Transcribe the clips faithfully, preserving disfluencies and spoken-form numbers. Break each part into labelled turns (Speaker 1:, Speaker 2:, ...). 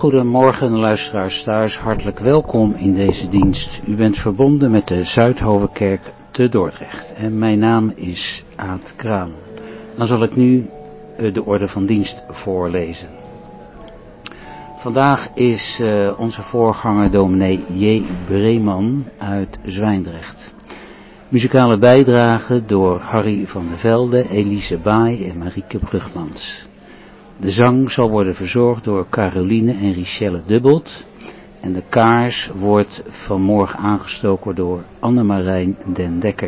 Speaker 1: Goedemorgen luisteraars thuis, hartelijk welkom in deze dienst. U bent verbonden met de Zuidhovenkerk te Dordrecht en mijn naam is Aad Kraan. Dan zal ik nu de orde van dienst voorlezen. Vandaag is uh, onze voorganger dominee J. Breeman uit Zwijndrecht. Muzikale bijdrage door Harry van der Velde, Elise Baai en Marieke Brugmans. De zang zal worden verzorgd door Caroline en Richelle Dubbelt. En de kaars wordt vanmorgen aangestoken door Annemarijn den Dekker.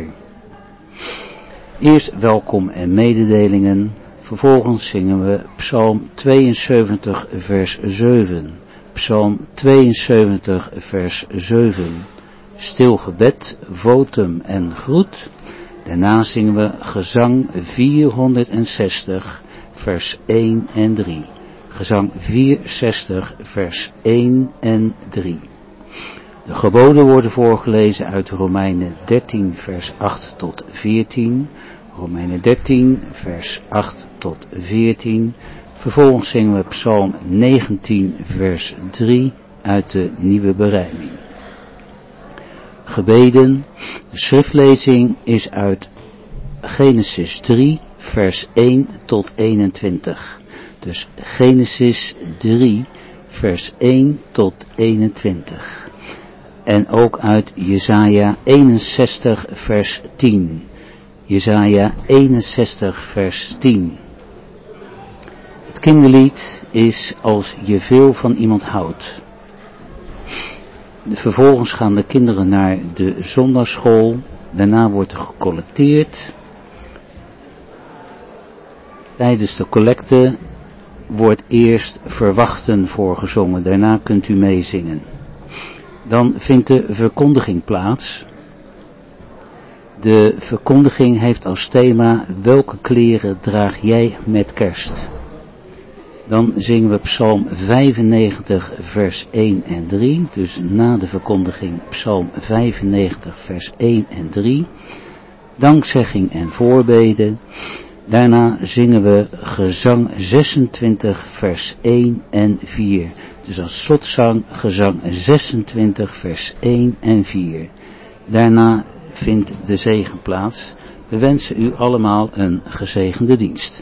Speaker 1: Eerst welkom en mededelingen. Vervolgens zingen we Psalm tweeënzeventig vers zeven. Psalm tweeënzeventig vers zeven. Stil gebed, votum en groet. Daarna zingen we gezang vierhonderdzestig vers één en drie. Gezang vierenzestig vers één en drie. De geboden worden voorgelezen uit Romeinen dertien vers acht tot veertien. Romeinen dertien vers acht tot veertien. Vervolgens zingen we Psalm negentien vers drie uit de Nieuwe Berijming. Gebeden. De schriftlezing is uit Genesis drie vers één tot eenentwintig. Dus Genesis drie vers één tot eenentwintig. En ook uit Jesaja eenenzestig vers tien. Jesaja eenenzestig vers tien. Het kinderlied is Als je veel van iemand houdt. Vervolgens gaan de kinderen naar de zondagsschool. Daarna wordt er gecollecteerd. Tijdens de collecte wordt eerst Verwachten voorgezongen. Daarna kunt u meezingen. Dan vindt de verkondiging plaats. De verkondiging heeft als thema: welke kleren draag jij met kerst? Dan zingen we Psalm vijfennegentig vers één en drie. Dus na de verkondiging Psalm vijfennegentig vers één en drie. Dankzegging en voorbeden. Daarna zingen we gezang zesentwintig vers één en vier. Dus als slotzang gezang zesentwintig vers één en vier. Daarna vindt de zegen plaats. We wensen u allemaal een gezegende dienst.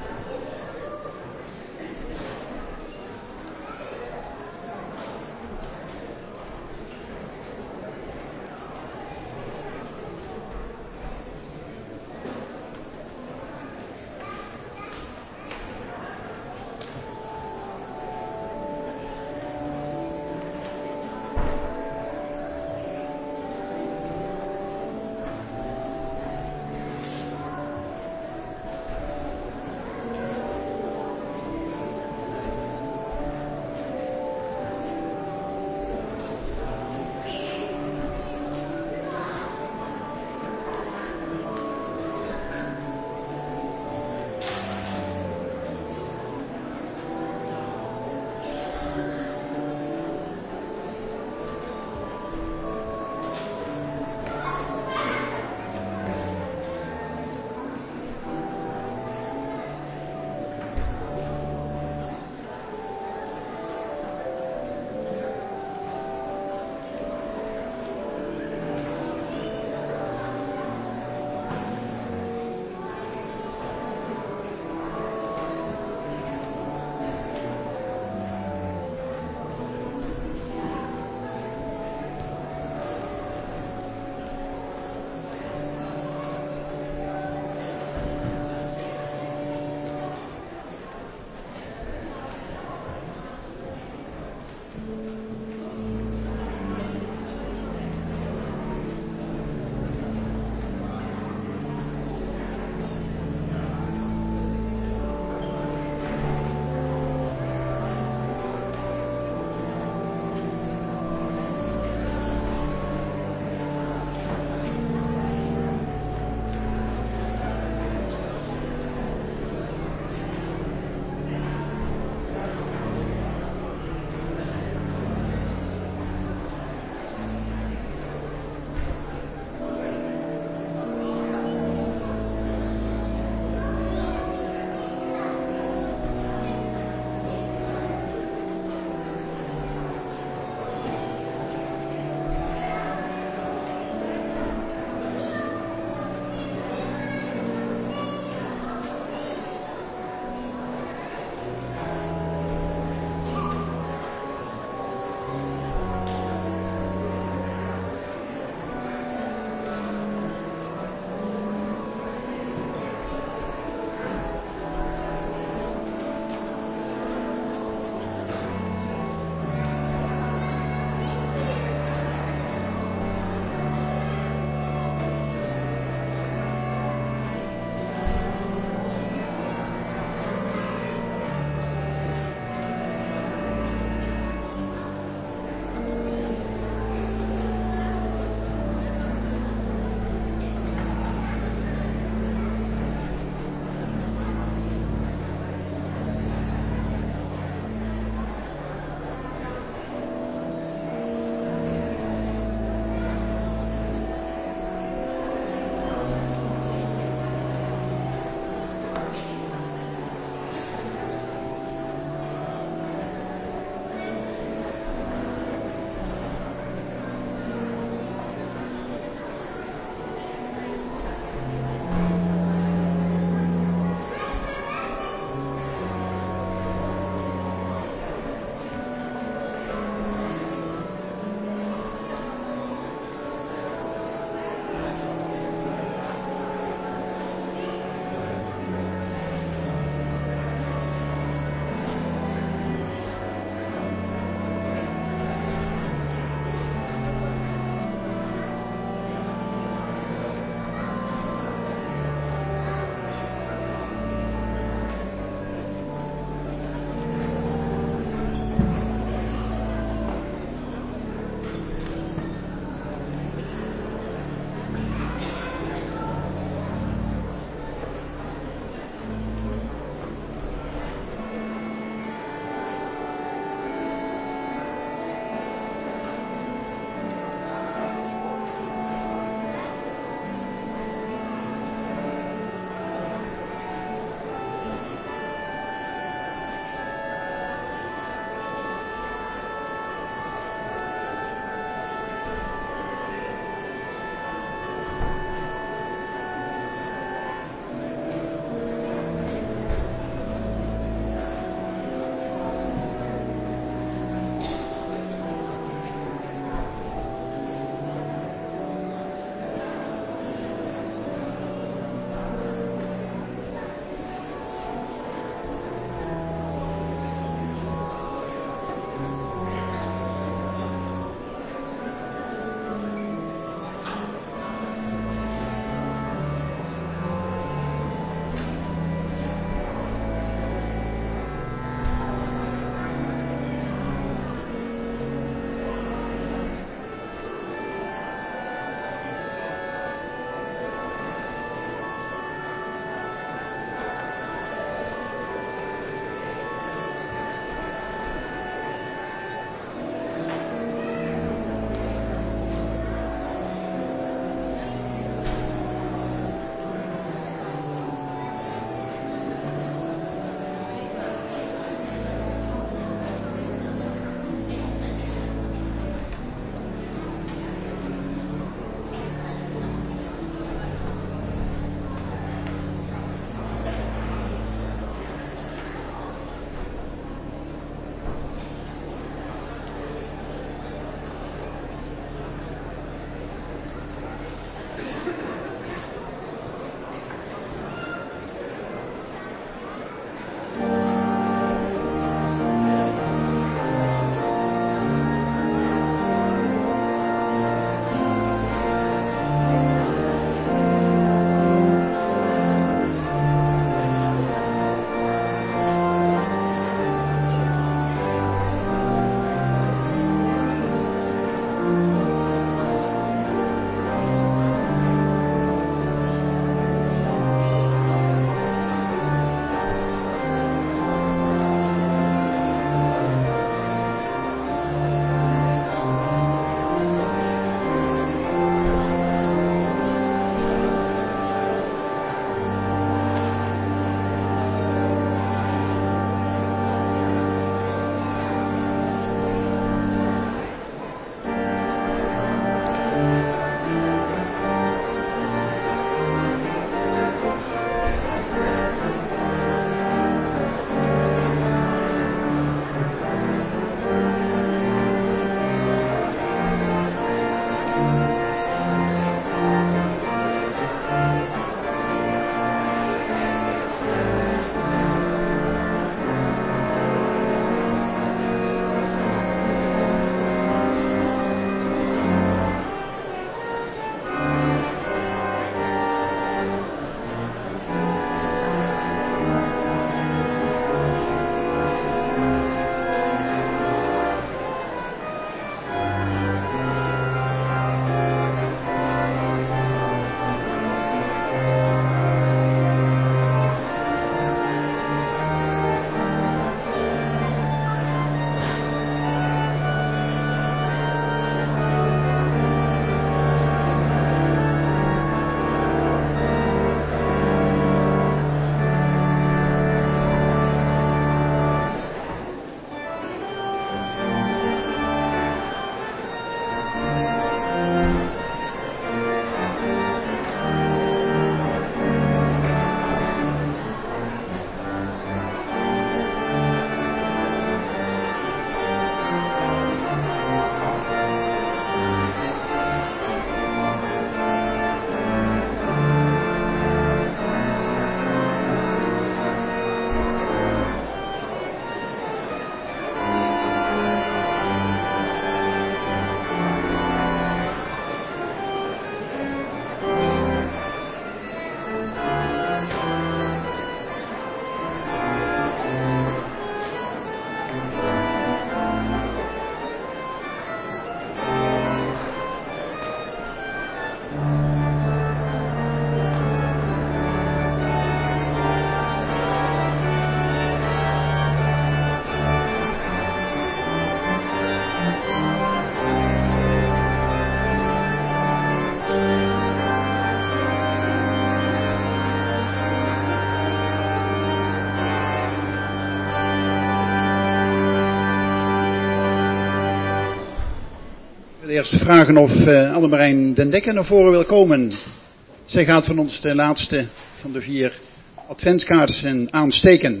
Speaker 2: Eerst vragen of uh, Annemarijn den Dekker naar voren wil komen. Zij gaat van ons de laatste van de vier adventskaarsen aansteken.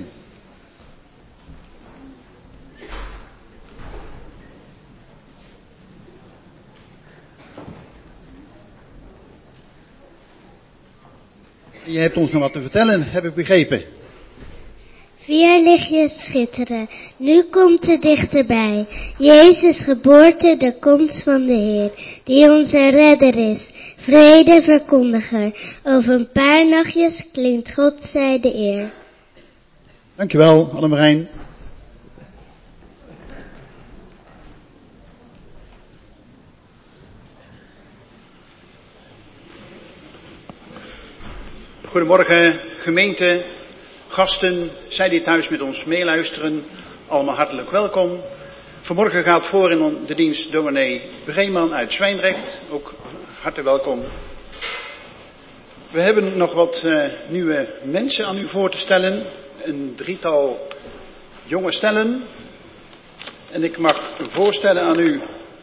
Speaker 2: Je hebt ons nog wat te vertellen, heb ik begrepen.
Speaker 3: Vier lichtjes schitteren, nu komt het dichterbij. Jezus geboorte, de komst van de Heer, die onze redder is, vrede verkondiger. Over een paar nachtjes klinkt God zij de eer.
Speaker 2: Dankjewel, Annemarijn. Goedemorgen, gemeente, gasten, zij die thuis met ons meeluisteren, allemaal hartelijk welkom. Vanmorgen gaat voor in de dienst dominee Breeman uit Zwijndrecht, ook hartelijk welkom. We hebben nog wat uh, nieuwe mensen aan u voor te stellen, een drietal jonge stellen. En ik mag voorstellen aan u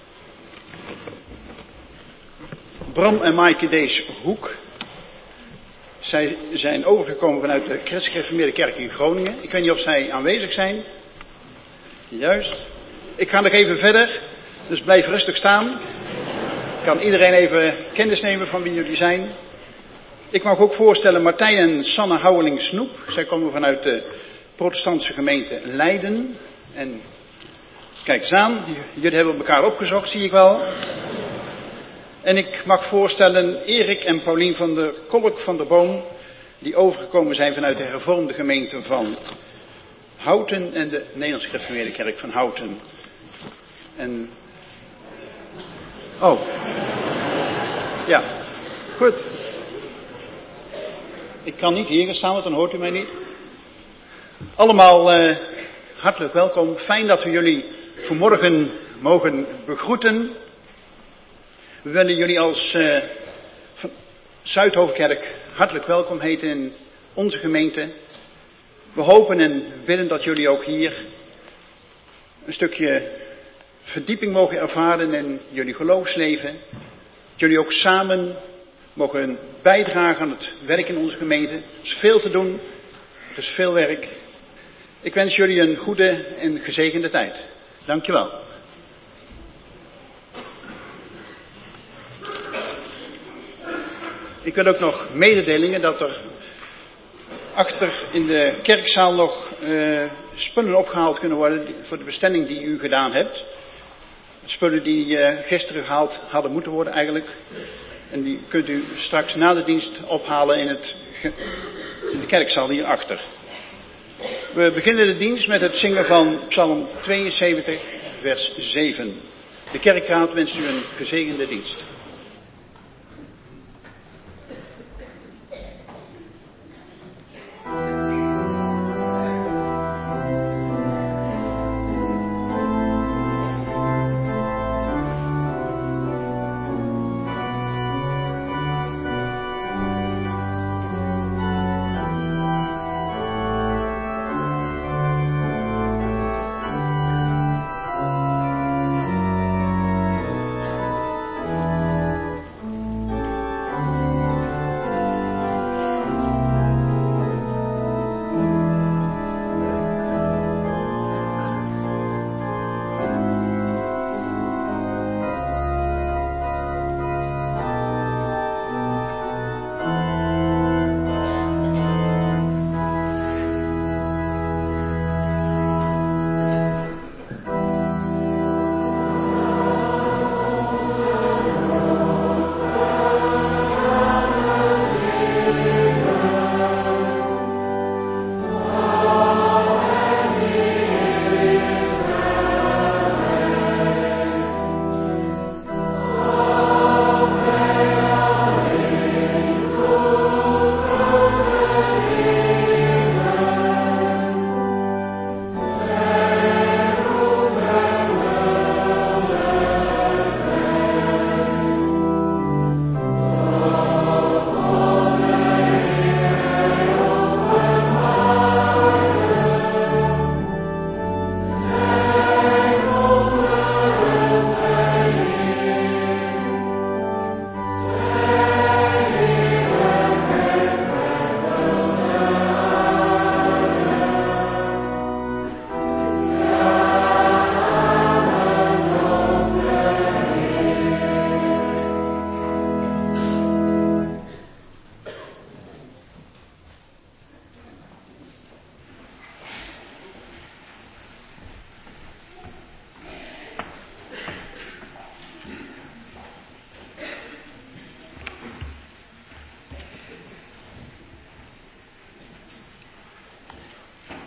Speaker 2: Bram en Maaike Dees Hoek. Zij zijn overgekomen vanuit de Christelijk-Gereformeerde Kerk in Groningen. Ik weet niet of zij aanwezig zijn. Juist. Ik ga nog even verder, dus blijf rustig staan. Kan iedereen even kennis nemen van wie jullie zijn. Ik mag ook voorstellen Martijn en Sanne Houweling-Snoep. Zij komen vanuit de protestantse gemeente Leiden. En kijk eens aan, jullie hebben elkaar opgezocht, zie ik wel. En ik mag voorstellen Erik en Paulien van der Kolk van der Boom, die overgekomen zijn vanuit de hervormde gemeente van Houten en de Nederlandse Gereformeerde Kerk van Houten. En... Oh. Ja, goed. Ik kan niet hier gaan staan, want dan hoort u mij niet. Allemaal uh, hartelijk welkom. Fijn dat we jullie vanmorgen mogen begroeten. We willen jullie als uh, Zuidhoofdkerk hartelijk welkom heten in onze gemeente. We hopen en willen dat jullie ook hier een stukje verdieping mogen ervaren in jullie geloofsleven. Dat jullie ook samen mogen bijdragen aan het werk in onze gemeente. Er is veel te doen, er is veel werk. Ik wens jullie een goede en gezegende tijd. Dankjewel. Ik wil ook nog mededelingen dat er achter in de kerkzaal nog uh, spullen opgehaald kunnen worden voor de bestelling die u gedaan hebt. Spullen die uh, gisteren gehaald hadden moeten worden eigenlijk. En die kunt u straks na de dienst ophalen in, het, in de kerkzaal hierachter. We beginnen de dienst met het zingen van Psalm tweeënzeventig, vers zeven. De kerkraad wenst u een gezegende dienst.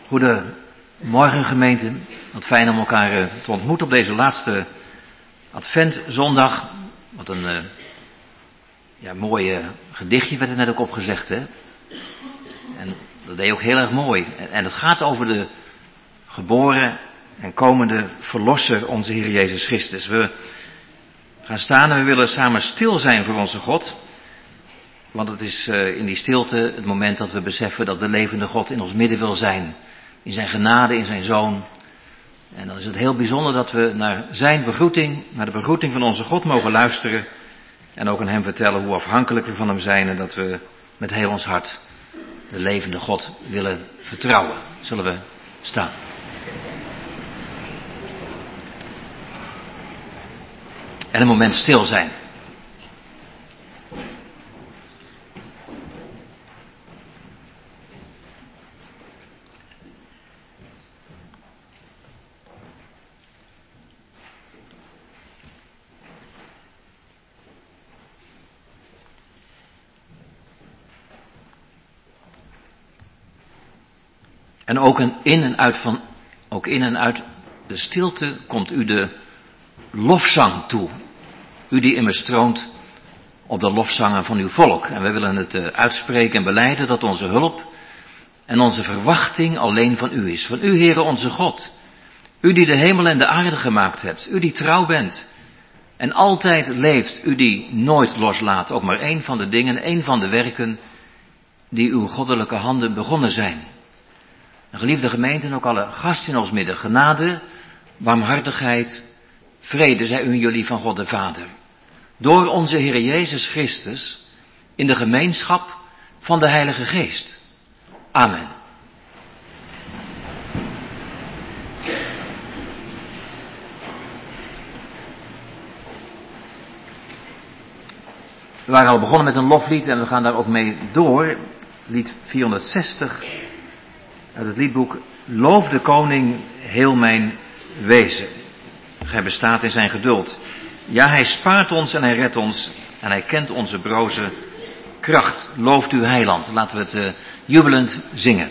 Speaker 4: Goedemorgen gemeente, wat fijn om elkaar uh, te ontmoeten op deze laatste adventzondag. Wat een uh, ja, mooi uh, gedichtje werd er net ook opgezegd, hè. En dat deed je ook heel erg mooi. En, en het gaat over de geboren en komende verlosser, onze Heer Jezus Christus. We gaan staan en we willen samen stil zijn voor onze God. Want het is uh, in die stilte het moment dat we beseffen dat de levende God in ons midden wil zijn. In zijn genade, in zijn Zoon. En dan is het heel bijzonder dat we naar zijn begroeting, naar de begroeting van onze God mogen luisteren. En ook aan hem vertellen hoe afhankelijk we van hem zijn en dat we met heel ons hart de levende God willen vertrouwen. Zullen we staan. En een moment stil zijn. En ook een in en uit van, ook in en uit de stilte komt u de lofzang toe. U die immers stroomt op de lofzangen van uw volk. En we willen het uh, uitspreken en belijden dat onze hulp en onze verwachting alleen van u is. Van u, Heere onze God. U die de hemel en de aarde gemaakt hebt. U die trouw bent en altijd leeft. U die nooit loslaat. Ook maar één van de dingen, één van de werken die uw goddelijke handen begonnen zijn. En geliefde gemeente en ook alle gasten in ons midden. Genade, barmhartigheid, vrede zij u en jullie van God de Vader. Door onze Heer Jezus Christus in de gemeenschap van de Heilige Geest. Amen. We waren al begonnen met een loflied en we gaan daar ook mee door. Lied vierhonderdzestig uit het liedboek Loof de koning heel mijn wezen. Gij bestaat in zijn geduld. Ja, hij spaart ons en hij redt ons en hij kent onze broze kracht. Looft uw heiland. Laten we het uh, jubelend zingen.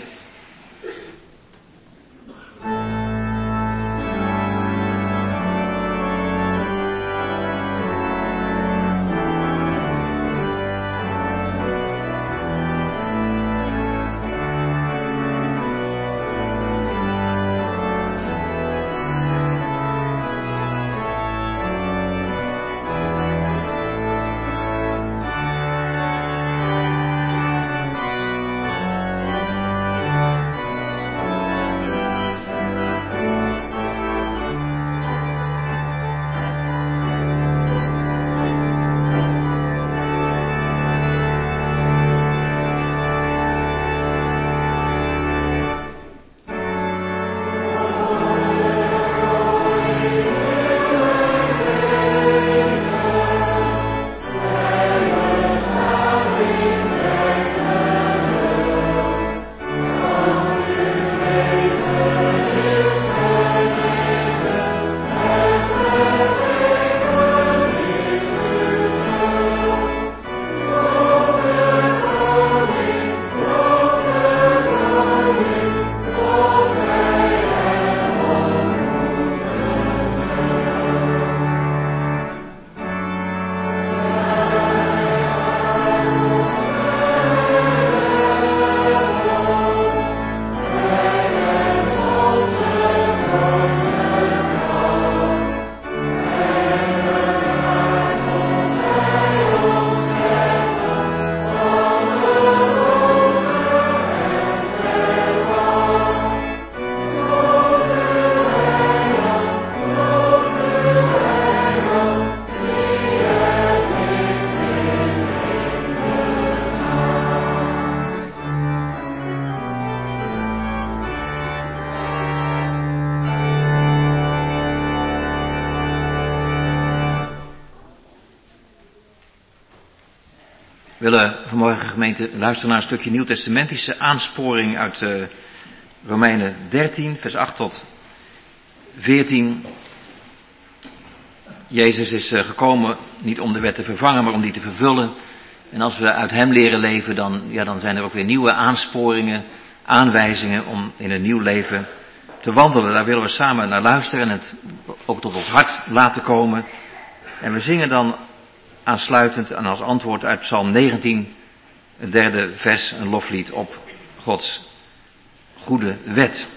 Speaker 4: We willen vanmorgen gemeente luisteren naar een stukje nieuwtestamentische aansporing uit uh, Romeinen dertien, vers acht tot veertien. Jezus is uh, gekomen niet om de wet te vervangen, maar om die te vervullen. En als we uit hem leren leven, dan, ja, dan zijn er ook weer nieuwe aansporingen aanwijzingen om in een nieuw leven te wandelen. Daar willen we samen naar luisteren en het ook tot ons hart laten komen. En we zingen dan aansluitend en als antwoord uit Psalm negentien, het derde vers, een loflied op Gods goede wet.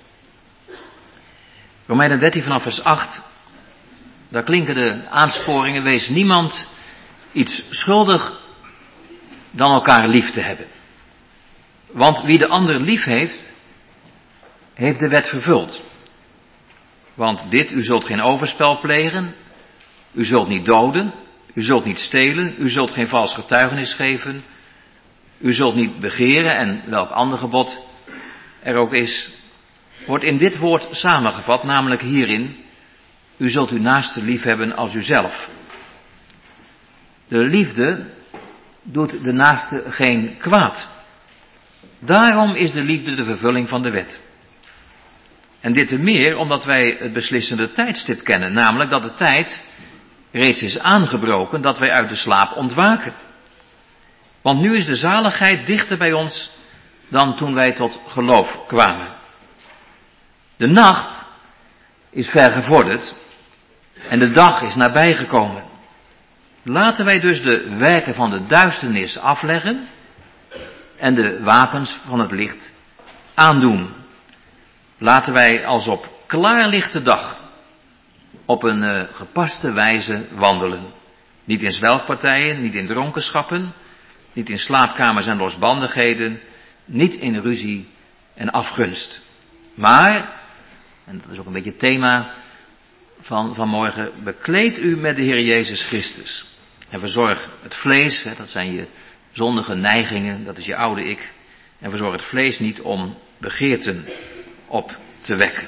Speaker 4: Romeinen dertien vanaf vers acht, daar klinken de aansporingen: wees niemand iets schuldig dan elkaar lief te hebben. Want wie de ander lief heeft, heeft de wet vervuld. Want dit, u zult geen overspel plegen, u zult niet doden, u zult niet stelen, u zult geen vals getuigenis geven, u zult niet begeren en welk ander gebod er ook is, wordt in dit woord samengevat, namelijk hierin: u zult uw naaste lief hebben als uzelf. De liefde doet de naaste geen kwaad. Daarom is de liefde de vervulling van de wet. En dit te meer omdat wij het beslissende tijdstip kennen, namelijk dat de tijd reeds is aangebroken, dat wij uit de slaap ontwaken. Want nu is de zaligheid dichter bij ons dan toen wij tot geloof kwamen. De nacht is ver gevorderd en de dag is nabijgekomen. Laten wij dus de werken van de duisternis afleggen en de wapens van het licht aandoen. Laten wij als op klaarlichte dag op een uh, gepaste wijze wandelen. Niet in zwelgpartijen, niet in dronkenschappen, niet in slaapkamers en losbandigheden, niet in ruzie en afgunst. Maar, en dat is ook een beetje het thema van vanmorgen, bekleed u met de Heer Jezus Christus. En verzorg het vlees, hè, dat zijn je zondige neigingen, dat is je oude ik. En verzorg het vlees niet om begeerten op te wekken.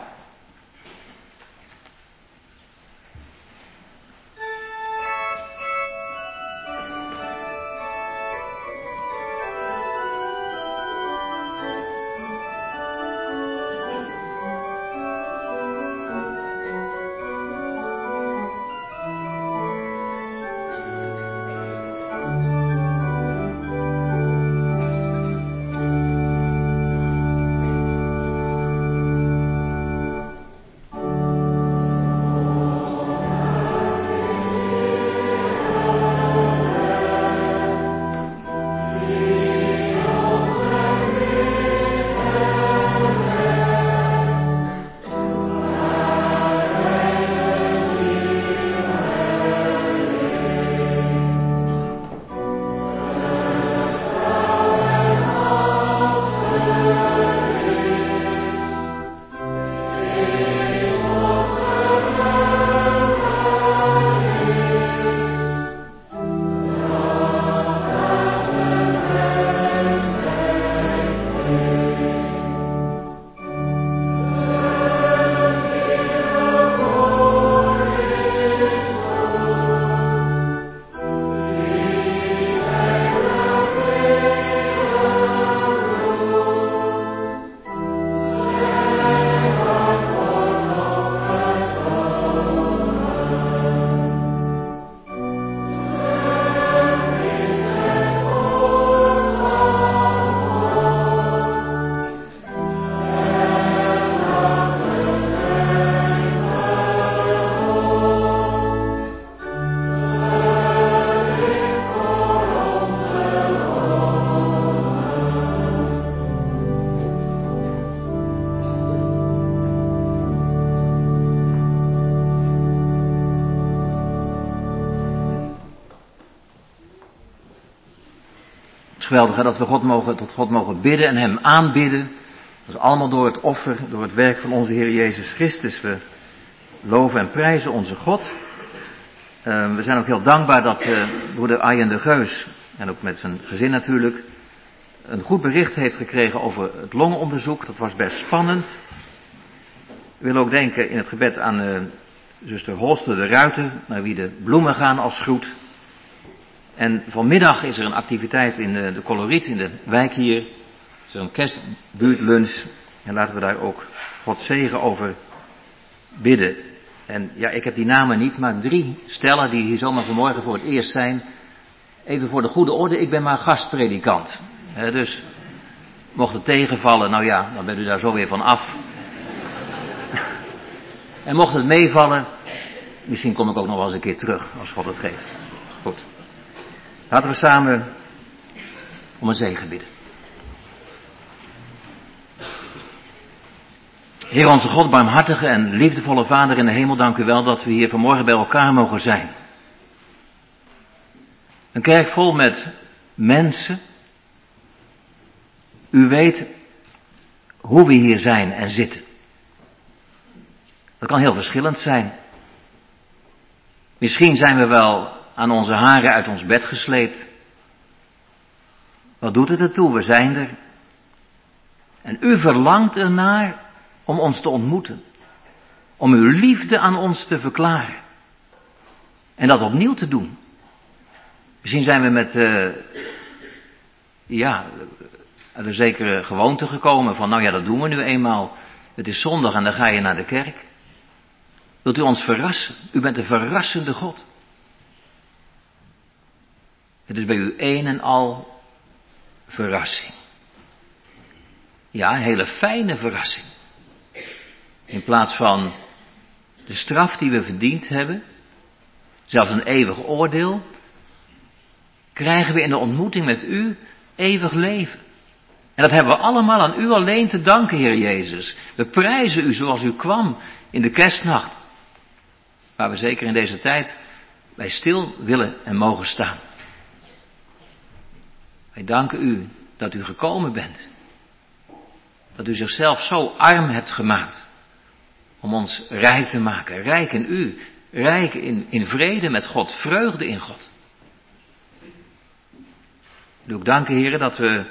Speaker 4: Geweldig hè, dat we God mogen, tot God mogen bidden en Hem aanbidden. Dat is allemaal door het offer, door het werk van onze Heer Jezus Christus. We loven en prijzen onze God. Uh, we zijn ook heel dankbaar dat uh, broeder Arjen de Geus, en ook met zijn gezin natuurlijk, een goed bericht heeft gekregen over het longonderzoek. Dat was best spannend. We willen ook denken in het gebed aan uh, zuster Holster de Ruiter, naar wie de bloemen gaan als groet. En vanmiddag is er een activiteit in de, de Coloriet, in de wijk hier. Is er een kerstbuurtlunch. En laten we daar ook God zegen over bidden. En ja, ik heb die namen niet, maar drie stellen die hier zomaar vanmorgen voor het eerst zijn. Even voor de goede orde, ik ben maar gastpredikant. He, dus Mocht het tegenvallen, nou ja, dan bent u daar zo weer van af. En mocht het meevallen, misschien kom ik ook nog wel eens een keer terug, als God het geeft. Goed. Laten we samen om een zegen bidden. Heer onze God, barmhartige en liefdevolle Vader in de hemel, dank u wel dat we hier vanmorgen bij elkaar mogen zijn. Een kerk vol met mensen. U weet hoe we hier zijn en zitten. Dat kan heel verschillend zijn. Misschien zijn we wel aan onze haren uit ons bed gesleept. Wat doet het ertoe? We zijn er. En u verlangt ernaar om ons te ontmoeten. Om uw liefde aan ons te verklaren. En dat opnieuw te doen. Misschien zijn we met, uh, ja, uit een zekere gewoonte gekomen van, nou ja, dat doen we nu eenmaal. Het is zondag en dan ga je naar de kerk. Wilt u ons verrassen? U bent een verrassende God. Het is bij u een en al verrassing. Ja, een hele fijne verrassing. In plaats van de straf die we verdiend hebben, zelfs een eeuwig oordeel, krijgen we in de ontmoeting met u eeuwig leven. En dat hebben we allemaal aan u alleen te danken, Heer Jezus. We prijzen u zoals u kwam in de kerstnacht. Waar we zeker in deze tijd bij stil willen en mogen staan. Wij danken u dat u gekomen bent. Dat u zichzelf zo arm hebt gemaakt. Om ons rijk te maken. Rijk in u. Rijk in, in vrede met God. Vreugde in God. Ik wil ook danken, heren, dat we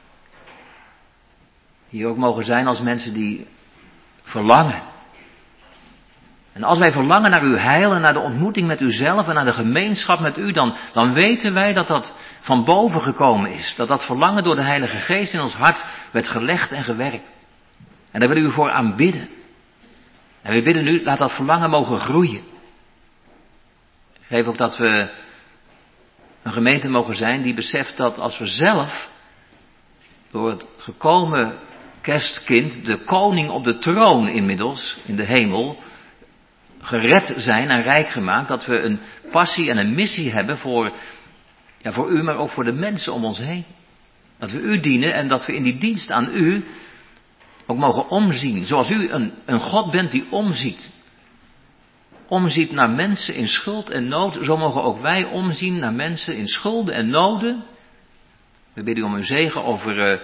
Speaker 4: hier ook mogen zijn als mensen die verlangen. En als wij verlangen naar uw heil en naar de ontmoeting met uzelf en naar de gemeenschap met u, dan, dan weten wij dat dat van boven gekomen is. Dat dat verlangen door de Heilige Geest in ons hart werd gelegd en gewerkt. En daar willen we u voor aanbidden. En we bidden u, laat dat verlangen mogen groeien. Geef ook dat we een gemeente mogen zijn die beseft dat als we zelf door het gekomen kerstkind, de koning op de troon inmiddels in de hemel, gered zijn en rijk gemaakt, dat we een passie en een missie hebben voor, ja, voor u, maar ook voor de mensen om ons heen. Dat we u dienen en dat we in die dienst aan u ook mogen omzien. Zoals u een, een God bent die omziet. Omziet naar mensen in schuld en nood. Zo mogen ook wij omzien naar mensen in schulden en noden. We bidden u om uw zegen over uh,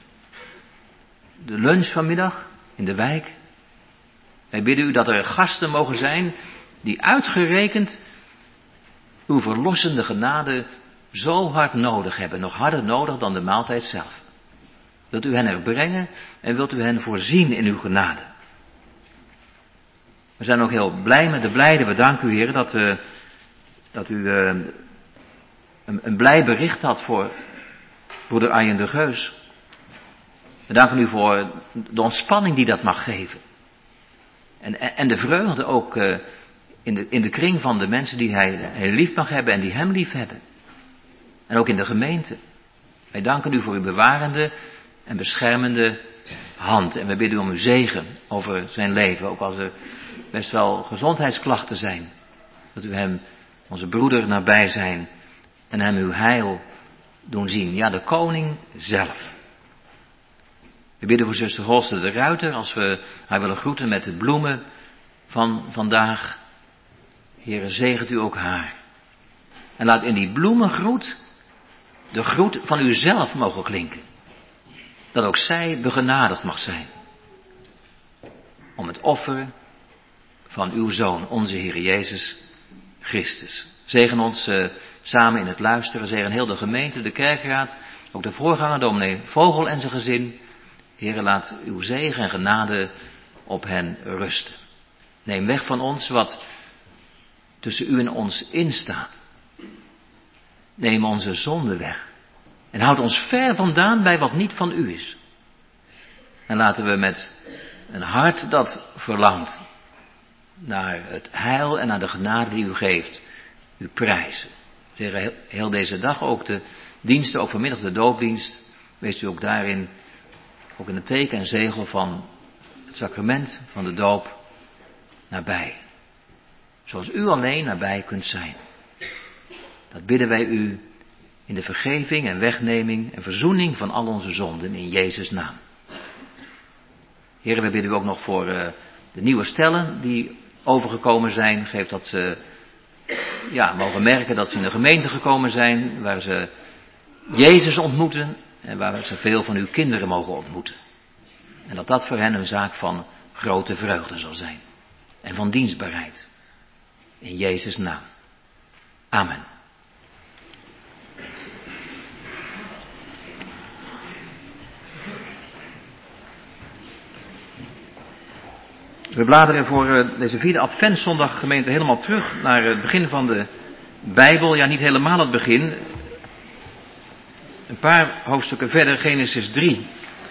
Speaker 4: de lunch vanmiddag in de wijk. Wij bidden u dat er gasten mogen zijn die uitgerekend uw verlossende genade zo hard nodig hebben. Nog harder nodig dan de maaltijd zelf. Wilt u hen er brengen en wilt u hen voorzien in uw genade. We zijn ook heel blij met de blijden. We danken u, Heer, dat, uh, dat u uh, een, een blij bericht had voor broeder Arjen de Geus. We danken u voor de ontspanning die dat mag geven. En, en de vreugde ook uh, in, de, in de kring van de mensen die hij, hij lief mag hebben en die hem lief hebben. En ook in de gemeente. Wij danken u voor uw bewarende en beschermende hand. En we bidden u om uw zegen over zijn leven. Ook als er best wel gezondheidsklachten zijn. Dat u hem, onze broeder, nabij zijn. En hem uw heil doen zien. Ja, de koning zelf. We bidden voor zuster Holste de Ruiter. Als we haar willen groeten met de bloemen van vandaag. Heere, zegent u ook haar. En laat in die bloemengroet de groet van uzelf mogen klinken. Dat ook zij begenadigd mag zijn. Om het offer van uw Zoon, onze Heer Jezus Christus. Zegen ons uh, samen in het luisteren. Zegen heel de gemeente, de kerkraad. Ook de voorganger, dominee Vogel en zijn gezin. Heere, laat uw zegen en genade op hen rusten. Neem weg van ons wat tussen u en ons instaat. Neem onze zonde weg. En houd ons ver vandaan bij wat niet van u is. En laten we met een hart dat verlangt naar het heil en naar de genade die u geeft, u prijzen. Zeg heel deze dag ook de diensten, ook vanmiddag de doopdienst, wees u ook daarin ook in het teken en zegel van het sacrament van de doop, nabij. Zoals u alleen nabij kunt zijn. Dat bidden wij u in de vergeving en wegneming en verzoening van al onze zonden in Jezus' naam. Heren, we bidden u ook nog voor uh, de nieuwe stellen die overgekomen zijn. Geef dat ze ja, mogen merken dat ze in de gemeente gekomen zijn, waar ze Jezus ontmoeten en waar ze veel van uw kinderen mogen ontmoeten. En dat dat voor hen een zaak van grote vreugde zal zijn. En van dienstbaarheid. In Jezus' naam. Amen. We bladeren voor uh, deze vierde adventszondag gemeente helemaal terug naar het begin van de Bijbel. Ja, niet helemaal het begin. Een paar hoofdstukken verder, Genesis drie.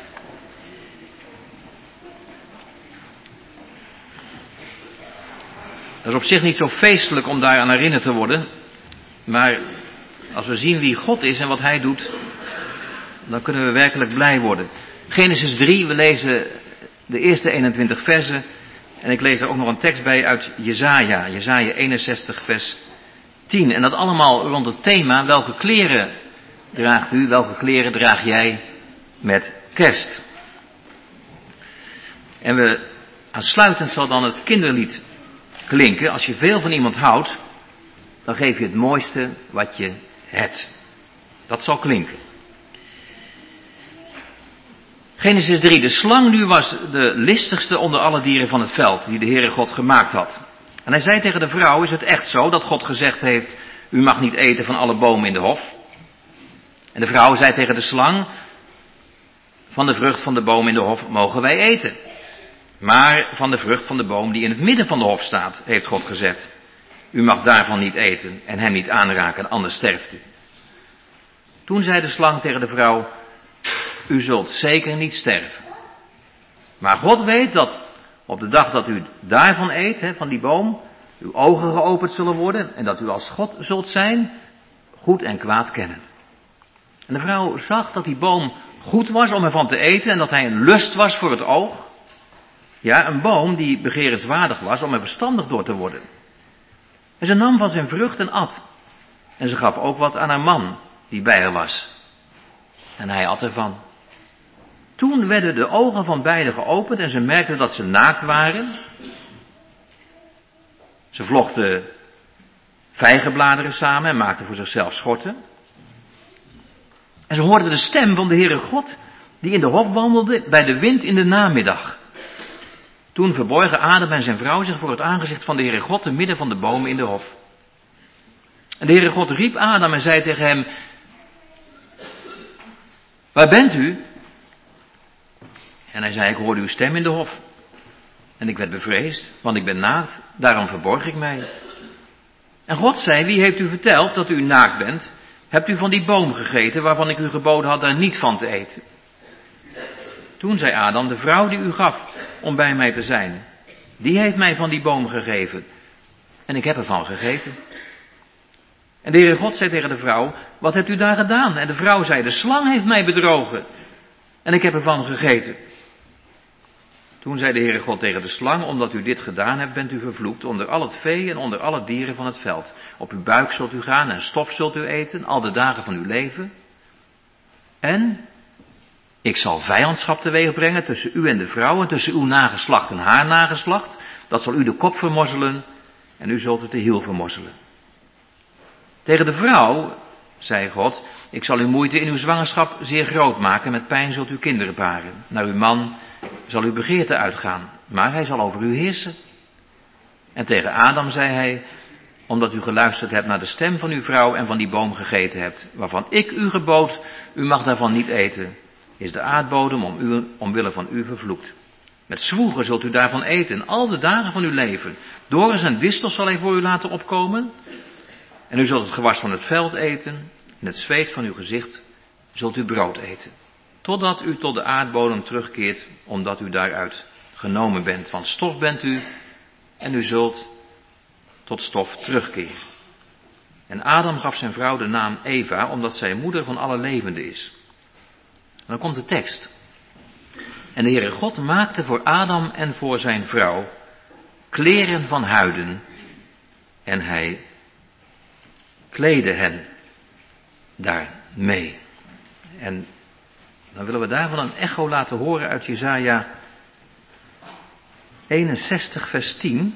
Speaker 4: Dat is op zich niet zo feestelijk om daar aan herinnerd te worden. Maar als we zien wie God is en wat Hij doet, dan kunnen we werkelijk blij worden. Genesis drie, we lezen de eerste eenentwintig versen. En ik lees er ook nog een tekst bij uit Jesaja, Jesaja eenenzestig vers tien. En dat allemaal rond het thema, welke kleren draagt u, welke kleren draag jij met kerst? En we aansluitend zal dan het kinderlied klinken. Als je veel van iemand houdt, dan geef je het mooiste wat je hebt. Dat zal klinken. Genesis drie, de slang nu was de listigste onder alle dieren van het veld, die de Heere God gemaakt had. En hij zei tegen de vrouw, is het echt zo dat God gezegd heeft, u mag niet eten van alle bomen in de hof? En de vrouw zei tegen de slang, van de vrucht van de boom in de hof mogen wij eten. Maar van de vrucht van de boom die in het midden van de hof staat, heeft God gezegd, u mag daarvan niet eten en hem niet aanraken, anders sterft u. Toen zei de slang tegen de vrouw, u zult zeker niet sterven. Maar God weet dat op de dag dat u daarvan eet, hè, van die boom, uw ogen geopend zullen worden en dat u als God zult zijn, goed en kwaad kennend. En de vrouw zag dat die boom goed was om ervan te eten en dat hij een lust was voor het oog. Ja, een boom die begerenswaardig was om er verstandig door te worden. En ze nam van zijn vrucht en at. En ze gaf ook wat aan haar man die bij haar was. En hij at ervan. Toen werden de ogen van beiden geopend en ze merkten dat ze naakt waren. Ze vlochten vijgenbladeren samen en maakten voor zichzelf schorten. En ze hoorden de stem van de Heere God die in de hof wandelde bij de wind in de namiddag. Toen verborgen Adam en zijn vrouw zich voor het aangezicht van de Heere God te midden van de bomen in de hof. En de Heere God riep Adam en zei tegen hem, waar bent u? En hij zei, ik hoorde uw stem in de hof. En ik werd bevreesd, want ik ben naakt, daarom verborg ik mij. En God zei, wie heeft u verteld dat u naakt bent? Hebt u van die boom gegeten waarvan ik u geboden had daar niet van te eten? Toen zei Adam, de vrouw die u gaf om bij mij te zijn, die heeft mij van die boom gegeven. En ik heb ervan gegeten. En de Heere God zei tegen de vrouw, wat hebt u daar gedaan? En de vrouw zei, de slang heeft mij bedrogen. En ik heb ervan gegeten. Toen zei de Heere God tegen de slang, omdat u dit gedaan hebt, bent u vervloekt onder al het vee en onder alle dieren van het veld. Op uw buik zult u gaan en stof zult u eten, al de dagen van uw leven. En ik zal vijandschap teweeg brengen tussen u en de vrouw en tussen uw nageslacht en haar nageslacht. Dat zal u de kop vermorzelen en u zult het de hiel vermorzelen. Tegen de vrouw zei God, ik zal uw moeite in uw zwangerschap zeer groot maken, met pijn zult u kinderen baren. Naar uw man zal uw begeerte uitgaan, maar hij zal over u heersen. En tegen Adam zei hij, omdat u geluisterd hebt naar de stem van uw vrouw en van die boom gegeten hebt, waarvan ik u gebood, u mag daarvan niet eten, is de aardbodem om u, omwille van u vervloekt. Met zwoegen zult u daarvan eten, al de dagen van uw leven. Dorens en distels zal hij voor u laten opkomen. En u zult het gewas van het veld eten, en het zweet van uw gezicht zult u brood eten. Totdat u tot de aardbodem terugkeert, omdat u daaruit genomen bent. Want stof bent u, en u zult tot stof terugkeren. En Adam gaf zijn vrouw de naam Eva, omdat zij moeder van alle levenden is. En dan komt de tekst. En de Heere God maakte voor Adam en voor zijn vrouw kleren van huiden. En hij kleedde hen daarmee. En dan willen we daarvan een echo laten horen uit Jesaja eenenzestig vers tien.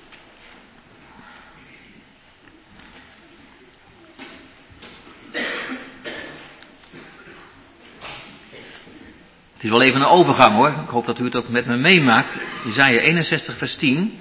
Speaker 4: Het is wel even een overgang hoor. Ik hoop dat u het ook met me meemaakt. Jesaja eenenzestig vers tien.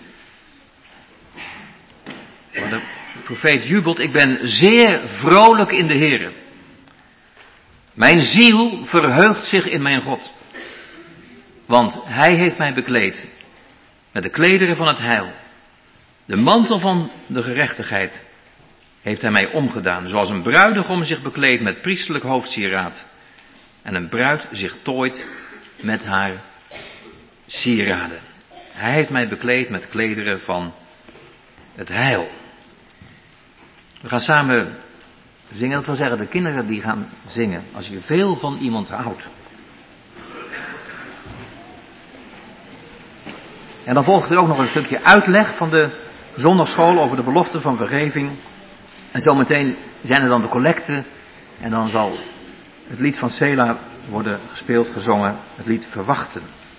Speaker 4: Waar de profeet jubelt. Ik ben zeer vrolijk in de Heere. Mijn ziel verheugt zich in mijn God. Want hij heeft mij bekleed met de klederen van het heil. De mantel van de gerechtigheid heeft hij mij omgedaan. Zoals een bruidegom zich bekleedt met priesterlijk hoofdsieraad. En een bruid zich tooit met haar sieraden. Hij heeft mij bekleed met klederen van het heil. We gaan samen zingen. Dat wil zeggen, de kinderen die gaan zingen. Als je veel van iemand houdt. En dan volgt er ook nog een stukje uitleg van de zondagschool over de belofte van vergeving. En zometeen zijn er dan de collecten. En dan zal het lied van Sela worden gespeeld, gezongen. Het lied Verwachten.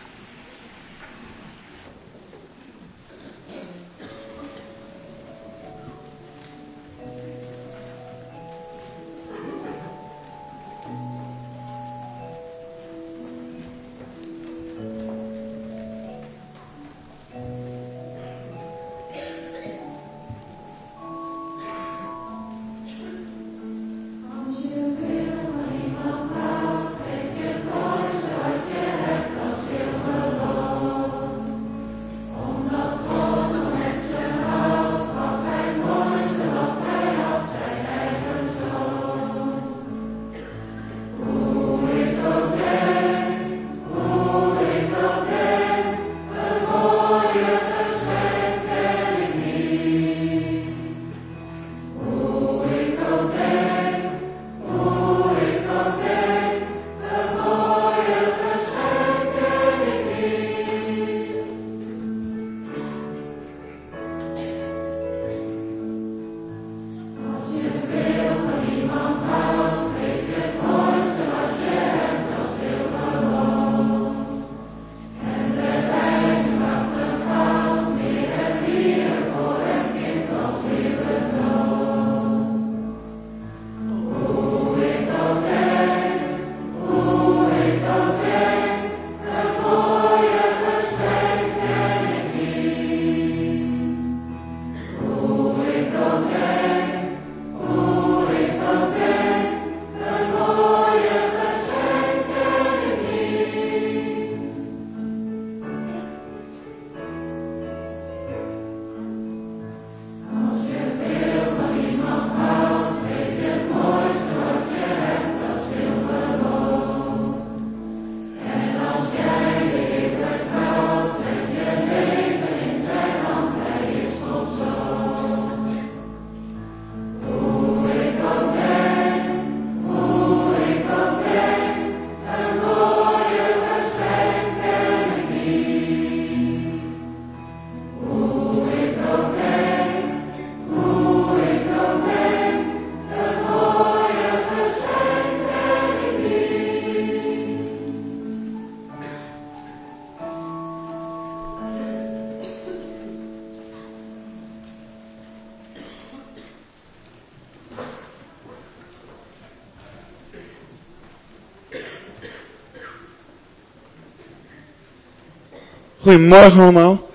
Speaker 5: Goedemorgen allemaal.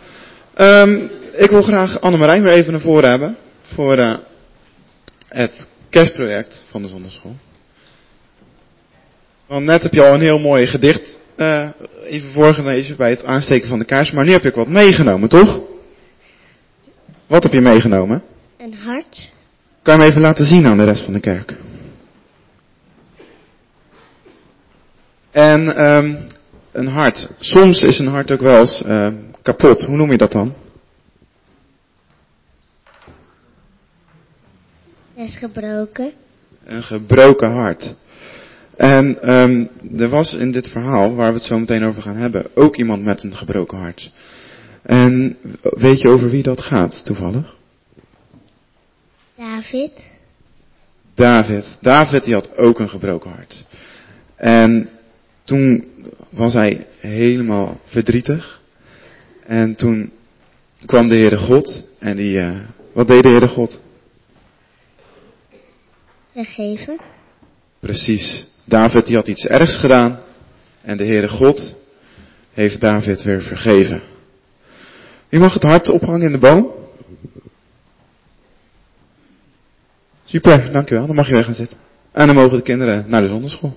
Speaker 5: Um, ik wil graag Annemarijn weer even naar voren hebben. Voor uh, het kerstproject van de zondagschool. Want net heb je al een heel mooi gedicht uh, even voorgelezen bij het aansteken van de kaars. Maar nu heb ik wat meegenomen, toch? Wat heb je meegenomen?
Speaker 3: Een hart.
Speaker 5: Kan je hem even laten zien aan de rest van de kerk? En um, een hart. Soms is een hart ook wel eens uh, kapot. Hoe noem je dat dan?
Speaker 3: Is gebroken.
Speaker 5: Een gebroken hart. En um, er was in dit verhaal, waar we het zo meteen over gaan hebben, ook iemand met een gebroken hart. En weet je over wie dat gaat, toevallig?
Speaker 3: David.
Speaker 5: David. David die had ook een gebroken hart. En toen was hij helemaal verdrietig. En toen kwam de Heere God. En die, uh, wat deed de Heere God?
Speaker 3: Vergeven.
Speaker 5: Precies. David die had iets ergs gedaan. En de Heere God heeft David weer vergeven. Je mag het hart ophangen in de boom. Super, dankjewel. Dan mag je weer gaan zitten. En dan mogen de kinderen naar de zondagschool.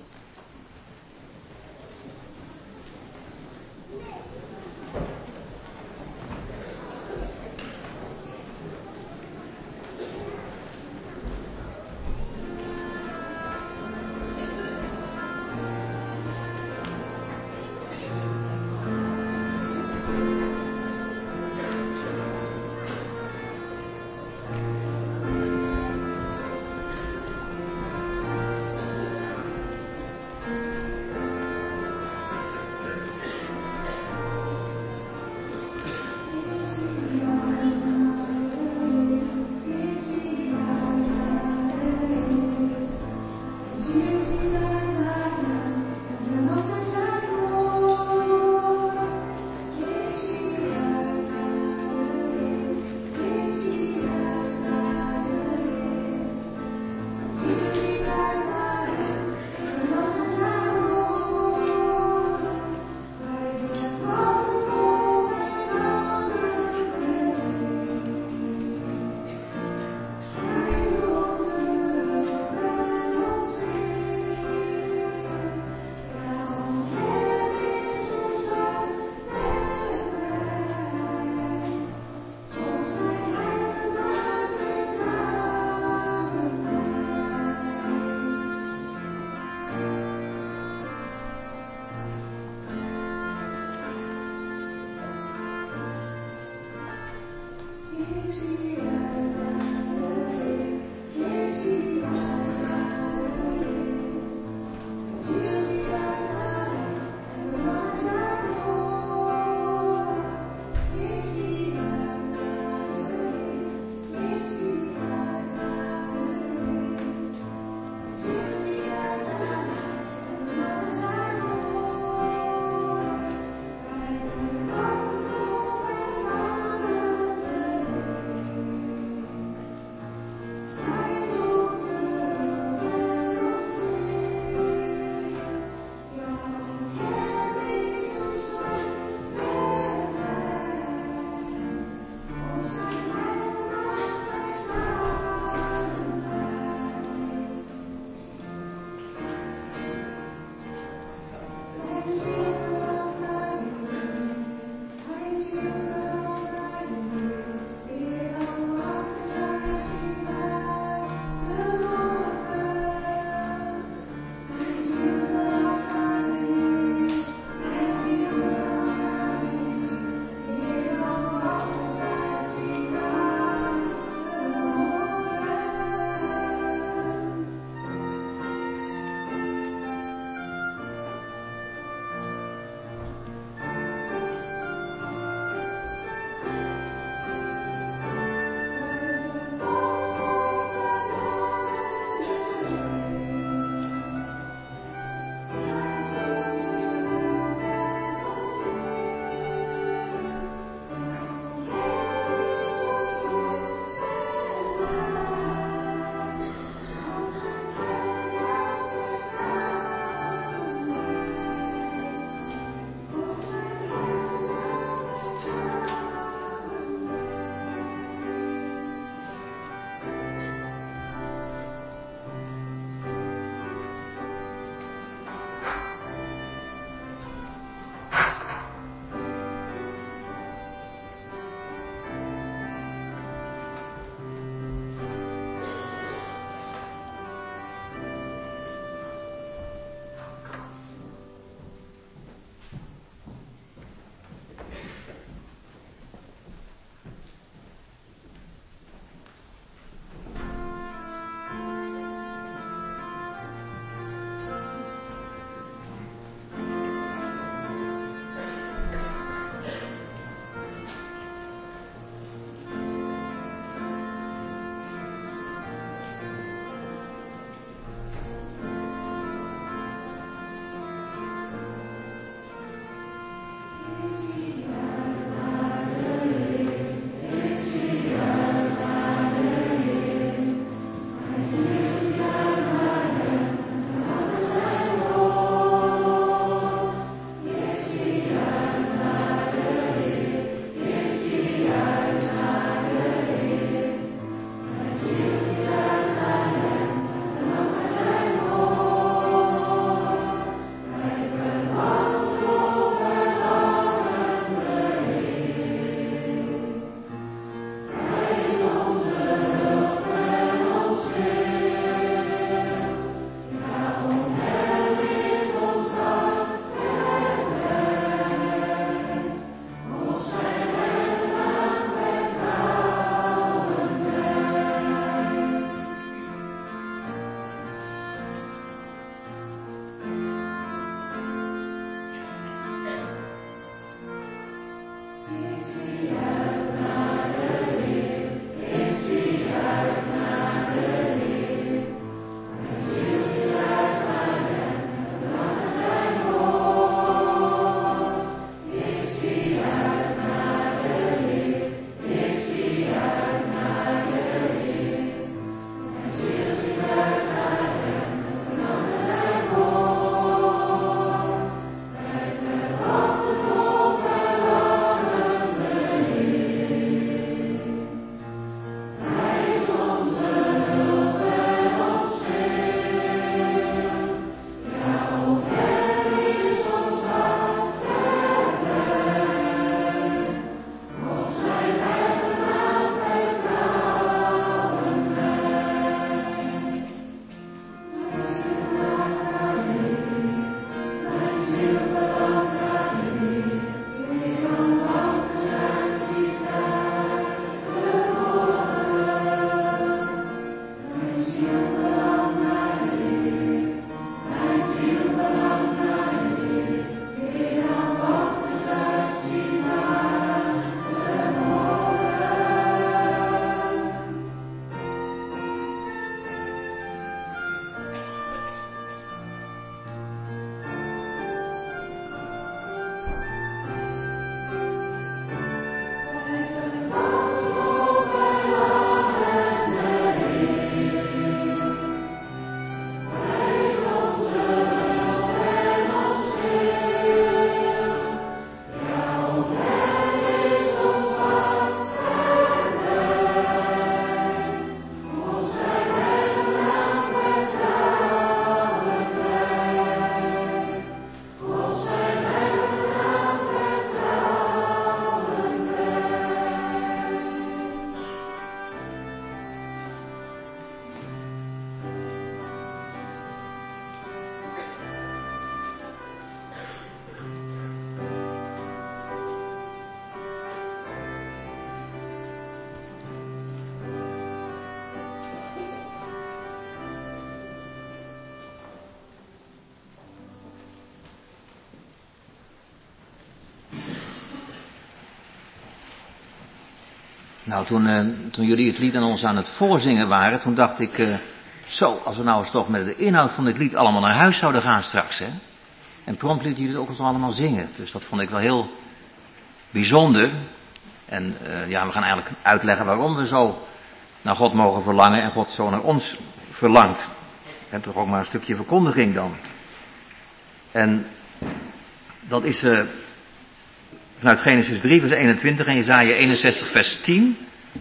Speaker 4: Nou, toen, uh, toen jullie het lied aan ons aan het voorzingen waren, toen dacht ik, uh, zo, als we nou eens toch met de inhoud van dit lied allemaal naar huis zouden gaan straks, hè. En prompt liet jullie het ook eens allemaal zingen. Dus dat vond ik wel heel bijzonder. En uh, ja, we gaan eigenlijk uitleggen waarom we zo naar God mogen verlangen en God zo naar ons verlangt. En toch ook maar een stukje verkondiging dan. En dat is uh, vanuit Genesis drie vers eenentwintig en Jesaja eenenzestig vers tien.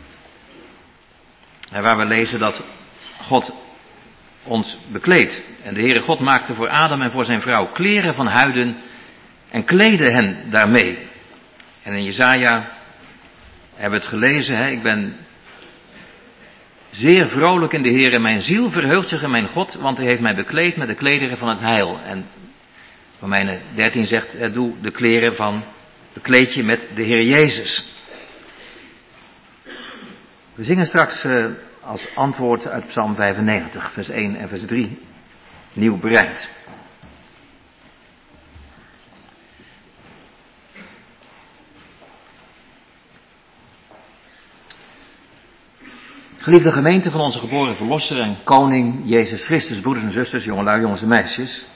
Speaker 4: En waar we lezen dat God ons bekleedt. En de Heere God maakte voor Adam en voor zijn vrouw kleren van huiden en kleedde hen daarmee. En in Jesaja hebben we het gelezen, hè? Ik ben zeer vrolijk in de Heer en mijn ziel verheugt zich in mijn God, want hij heeft mij bekleed met de klederen van het heil. En Romeinen dertien zegt, doe de kleren van, bekleed je met de Heer Jezus. We zingen straks uh, als antwoord uit Psalm vijfennegentig, vers één en vers drie, nieuw bereid. Geliefde gemeente van onze geboren verlosser en koning Jezus Christus, broeders en zusters, jongelui, jongens en meisjes.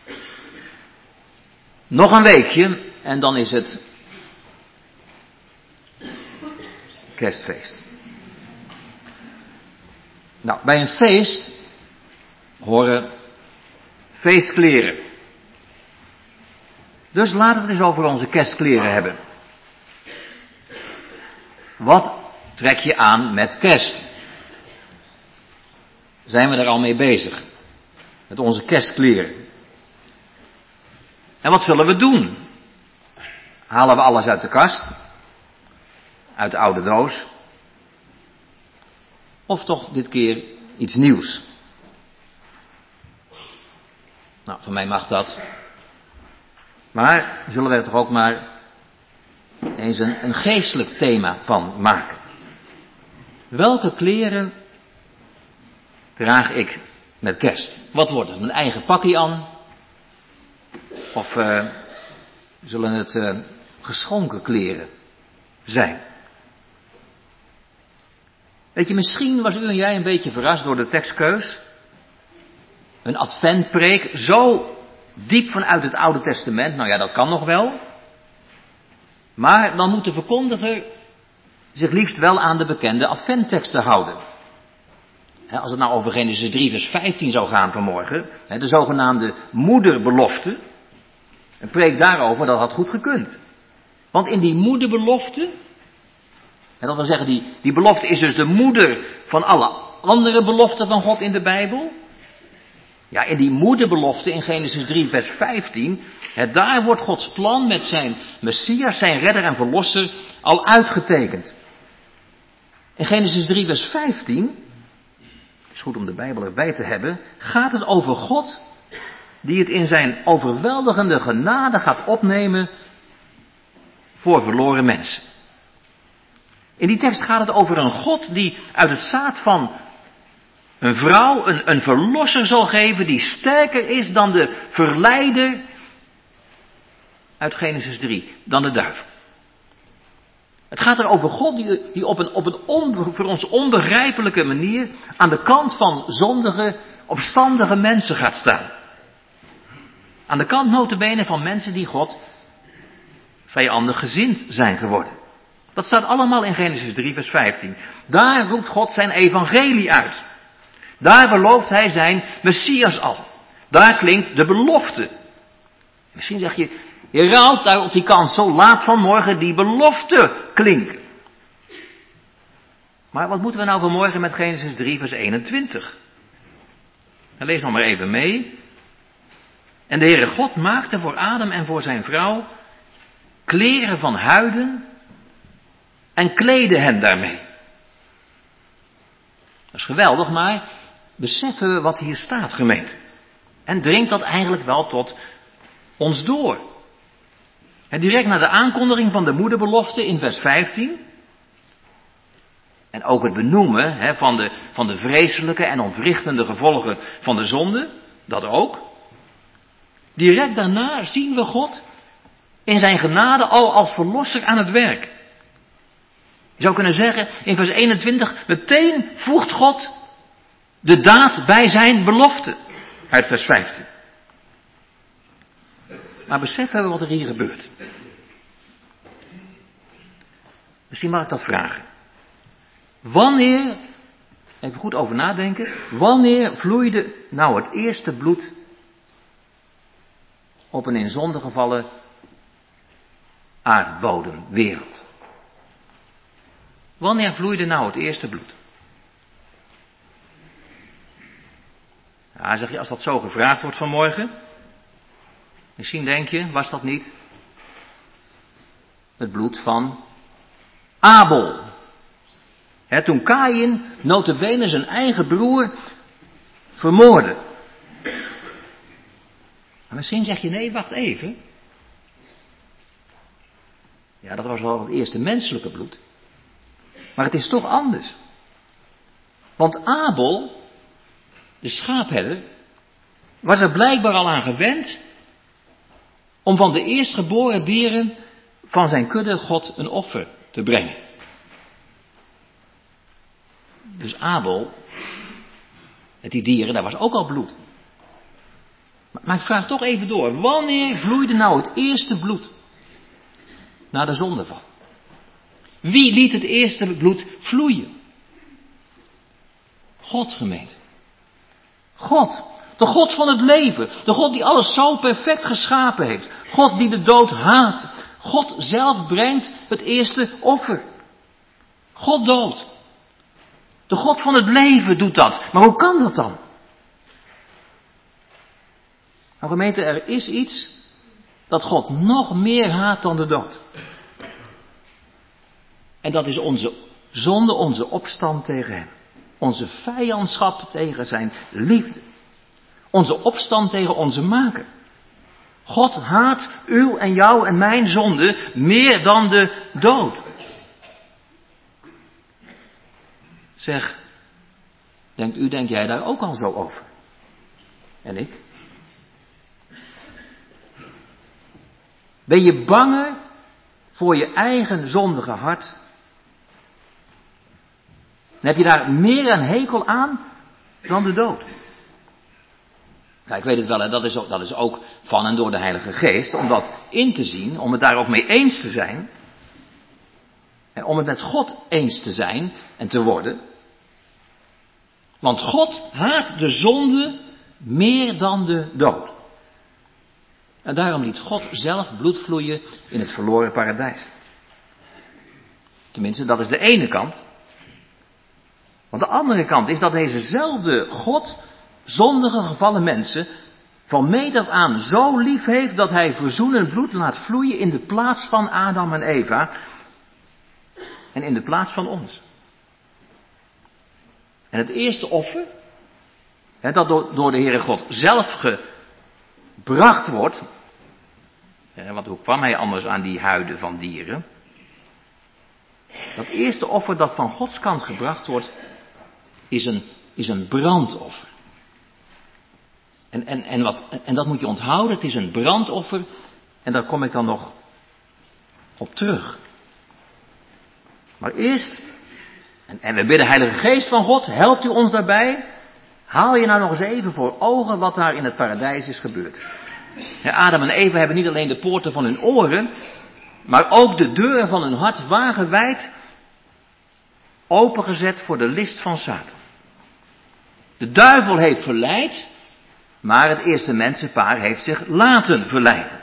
Speaker 4: Nog een weekje en dan is het kerstfeest. Nou, bij een feest horen feestkleren. Dus laten we het eens over onze kerstkleren hebben. Wat trek je aan met kerst? Zijn we er al mee bezig? Met onze kerstkleren. En wat zullen we doen? Halen we alles uit de kast? Uit de oude doos? Of toch dit keer iets nieuws? Nou, van mij mag dat. Maar zullen we er toch ook maar eens een, een geestelijk thema van maken? Welke kleren draag ik met kerst? Wat wordt het? Mijn eigen pakkie aan? Of uh, zullen het uh, geschonken kleren zijn? Weet je, misschien was u en jij een beetje verrast door de tekstkeus. Een adventpreek, zo diep vanuit het Oude Testament. Nou ja, dat kan nog wel. Maar dan moet de verkondiger zich liefst wel aan de bekende adventteksten houden. He, als het nou over Genesis drie vers vijftien zou gaan vanmorgen, he, de zogenaamde moederbelofte, een preek daarover, dat had goed gekund. Want in die moederbelofte, en dat wil zeggen, die, die belofte is dus de moeder van alle andere beloften van God in de Bijbel. Ja, in die moederbelofte in Genesis drie vers vijftien, he, daar wordt Gods plan met zijn Messias, zijn redder en verlosser, al uitgetekend. In Genesis drie vers vijftien, het is goed om de Bijbel erbij te hebben, gaat het over God die het in zijn overweldigende genade gaat opnemen voor verloren mensen. In die tekst gaat het over een God die uit het zaad van een vrouw een, een verlosser zal geven die sterker is dan de verleider uit Genesis drie, dan de duivel. Het gaat er over God die, die op een, op een on, voor ons onbegrijpelijke manier aan de kant van zondige, opstandige mensen gaat staan. Aan de kant nota bene van mensen die God vijandig gezind zijn geworden. Dat staat allemaal in Genesis drie vers vijftien. Daar roept God zijn evangelie uit. Daar belooft hij zijn Messias al. Daar klinkt de belofte. Misschien zeg je, je raalt daar op die kant zo laat vanmorgen die belofte klinken. Maar wat moeten we nou vanmorgen met Genesis drie vers eenentwintig? En lees nog maar even mee. En de Heere God maakte voor Adam en voor zijn vrouw kleren van huiden en kleedde hen daarmee. Dat is geweldig, maar beseffen we wat hier staat, gemeente? En dringt dat eigenlijk wel tot ons door? En direct na de aankondiging van de moederbelofte in vers vijftien. En ook het benoemen hè, van, de, van de vreselijke en ontwrichtende gevolgen van de zonde. Dat ook. Direct daarna zien we God in zijn genade al als verlosser aan het werk. Je zou kunnen zeggen in vers eenentwintig, meteen voegt God de daad bij zijn belofte. Uit vers vijftien. Maar beseffen we wat er hier gebeurt. Misschien mag ik dat vragen. Wanneer, even goed over nadenken, wanneer vloeide nou het eerste bloed op een in zonde gevallen aardbodem, wereld? Wanneer vloeide nou het eerste bloed? Ja, zeg je, als dat zo gevraagd wordt vanmorgen, misschien denk je, was dat niet het bloed van Abel? He, toen Kaïn nota bene zijn eigen broer vermoordde. Maar misschien zeg je, nee, wacht even. Ja, dat was wel het eerste menselijke bloed. Maar het is toch anders. Want Abel, de schaapherder, was er blijkbaar al aan gewend om van de eerstgeboren dieren van zijn kudde God een offer te brengen. Dus Abel, met die dieren, daar was ook al bloed. Maar ik vraag toch even door, wanneer vloeide nou het eerste bloed na de zondeval? Wie liet het eerste bloed vloeien? God, gemeente. God, de God van het leven, de God die alles zo perfect geschapen heeft, God die de dood haat, God zelf brengt het eerste offer. God dood. De God van het leven doet dat. Maar hoe kan dat dan? Nou gemeente, er is iets dat God nog meer haat dan de dood. En dat is onze zonde, onze opstand tegen hem. Onze vijandschap tegen zijn liefde. Onze opstand tegen onze maker. God haat uw en jou en mijn zonde meer dan de dood. Zeg, denkt u, denk jij daar ook al zo over? En ik? Ben je banger voor je eigen zondige hart? En heb je daar meer een hekel aan dan de dood? Ja, ik weet het wel, hè, dat is, ook, dat is ook van en door de Heilige Geest, om dat in te zien, om het daar ook mee eens te zijn. En om het met God eens te zijn en te worden. Want God haat de zonde meer dan de dood. En daarom liet God zelf bloed vloeien in het verloren paradijs. Tenminste, dat is de ene kant. Want de andere kant is dat dezezelfde God zondige gevallen mensen van meet af aan zo lief heeft dat hij verzoenend bloed laat vloeien in de plaats van Adam en Eva en in de plaats van ons. En het eerste offer, hè, dat door, door de Heere God zelf gebracht wordt, hè, want hoe kwam hij anders aan die huiden van dieren? Dat eerste offer dat van Gods kant gebracht wordt, is een, is een brandoffer. En, en, en, wat, en dat moet je onthouden, het is een brandoffer. En daar kom ik dan nog op terug. Maar eerst, en, en we bidden Heilige Geest van God, helpt u ons daarbij. Haal je nou nog eens even voor ogen wat daar in het paradijs is gebeurd. Ja, Adam en Eva hebben niet alleen de poorten van hun oren, maar ook de deuren van hun hart wagenwijd opengezet voor de list van Satan. De duivel heeft verleid, maar het eerste mensenpaar heeft zich laten verleiden.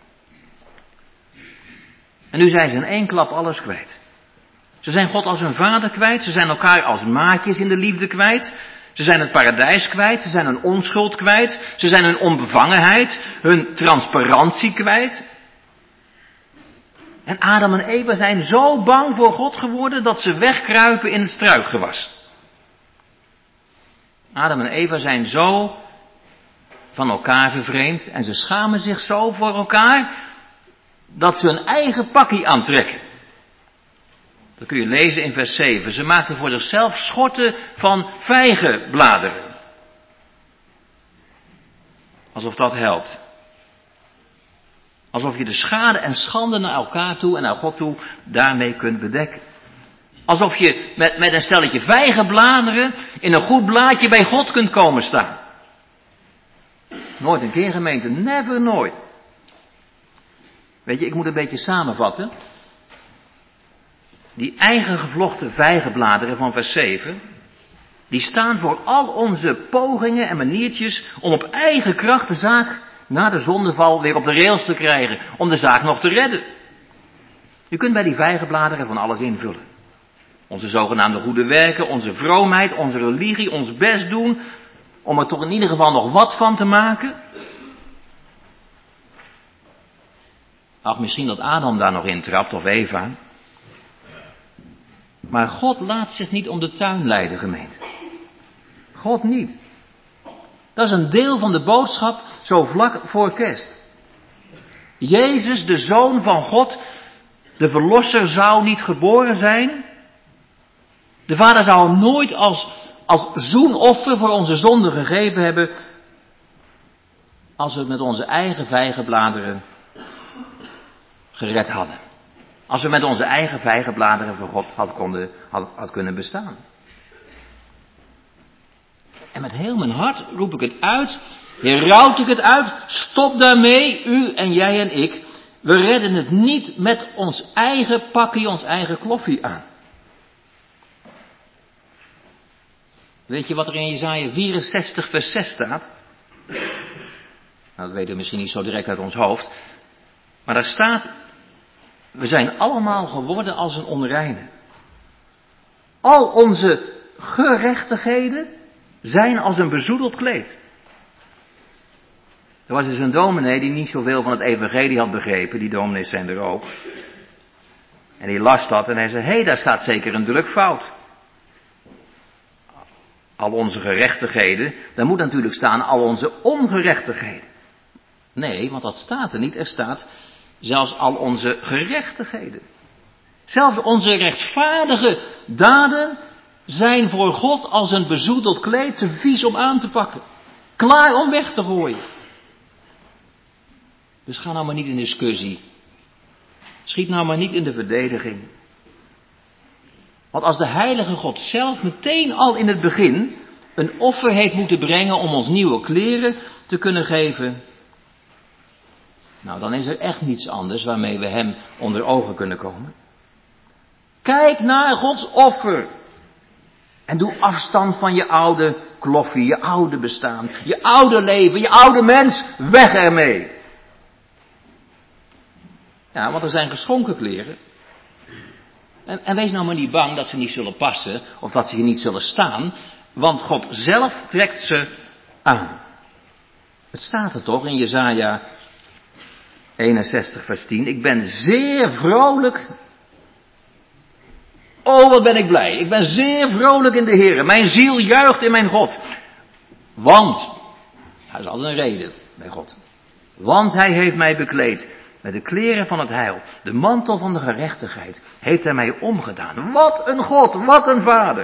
Speaker 4: En nu zijn ze in één klap alles kwijt. Ze zijn God als hun vader kwijt, ze zijn elkaar als maatjes in de liefde kwijt. Ze zijn het paradijs kwijt, ze zijn hun onschuld kwijt, ze zijn hun onbevangenheid, hun transparantie kwijt. En Adam en Eva zijn zo bang voor God geworden dat ze wegkruipen in het struikgewas. Adam en Eva zijn zo van elkaar vervreemd en ze schamen zich zo voor elkaar dat ze hun eigen pakkie aantrekken. Dat kun je lezen in vers zeven. Ze maakten voor zichzelf schorten van vijgenbladeren. Alsof dat helpt. Alsof je de schade en schande naar elkaar toe en naar God toe daarmee kunt bedekken. Alsof je met, met een stelletje vijgenbladeren in een goed blaadje bij God kunt komen staan. Nooit een keer, gemeente, never, nooit. Weet je, ik moet een beetje samenvatten. Die eigen gevlochten vijgenbladeren van vers zeven, die staan voor al onze pogingen en maniertjes om op eigen kracht de zaak na de zondeval weer op de rails te krijgen, om de zaak nog te redden. Je kunt bij die vijgenbladeren van alles invullen. Onze zogenaamde goede werken, onze vroomheid, onze religie, ons best doen, om er toch in ieder geval nog wat van te maken. Ach, misschien dat Adam daar nog in trapt, of Eva. Maar God laat zich niet om de tuin leiden, gemeente. God niet. Dat is een deel van de boodschap zo vlak voor kerst. Jezus, de Zoon van God, de Verlosser, zou niet geboren zijn. De Vader zou hem nooit als, als zoenoffer voor onze zonde gegeven hebben, als we het met onze eigen vijgenbladeren gered hadden. Als we met onze eigen vijgenbladeren voor God had, konden, had, had kunnen bestaan. En met heel mijn hart roep ik het uit, herrout ik het uit, stop daarmee, u en jij en ik. We redden het niet met ons eigen pakje, ons eigen kloffie aan. Weet je wat er in Jesaja vierenzestig vers zes staat? Nou, dat weten we misschien niet zo direct uit ons hoofd. Maar daar staat, we zijn allemaal geworden als een onreine. Al onze gerechtigheden zijn als een bezoedeld kleed. Er was dus een dominee die niet zoveel van het evangelie had begrepen, die dominees zijn er ook. En die las dat en hij zei, hé, hey, daar staat zeker een drukfout. Al onze gerechtigheden, daar moet natuurlijk staan al onze ongerechtigheden. Nee, want dat staat er niet, er staat zelfs al onze gerechtigheden. Zelfs onze rechtvaardige daden zijn voor God als een bezoedeld kleed te vies om aan te pakken. Klaar om weg te gooien. Dus ga nou maar niet in discussie. Schiet nou maar niet in de verdediging. Want als de heilige God zelf meteen al in het begin een offer heeft moeten brengen om ons nieuwe kleren te kunnen geven, nou, dan is er echt niets anders waarmee we hem onder ogen kunnen komen. Kijk naar Gods offer. En doe afstand van je oude kloffie, je oude bestaan, je oude leven, je oude mens. Weg ermee. Ja, want er zijn geschonken kleren. En, en wees nou maar niet bang dat ze niet zullen passen of dat ze je niet zullen staan. Want God zelf trekt ze aan. Het staat er toch in Jesaja eenenzestig vers tien. Ik ben zeer vrolijk. Oh, wat ben ik blij. Ik ben zeer vrolijk in de Heer. Mijn ziel juicht in mijn God. Want, er is altijd een reden bij God. Want hij heeft mij bekleed met de kleren van het heil. De mantel van de gerechtigheid heeft hij mij omgedaan. Wat een God, wat een Vader.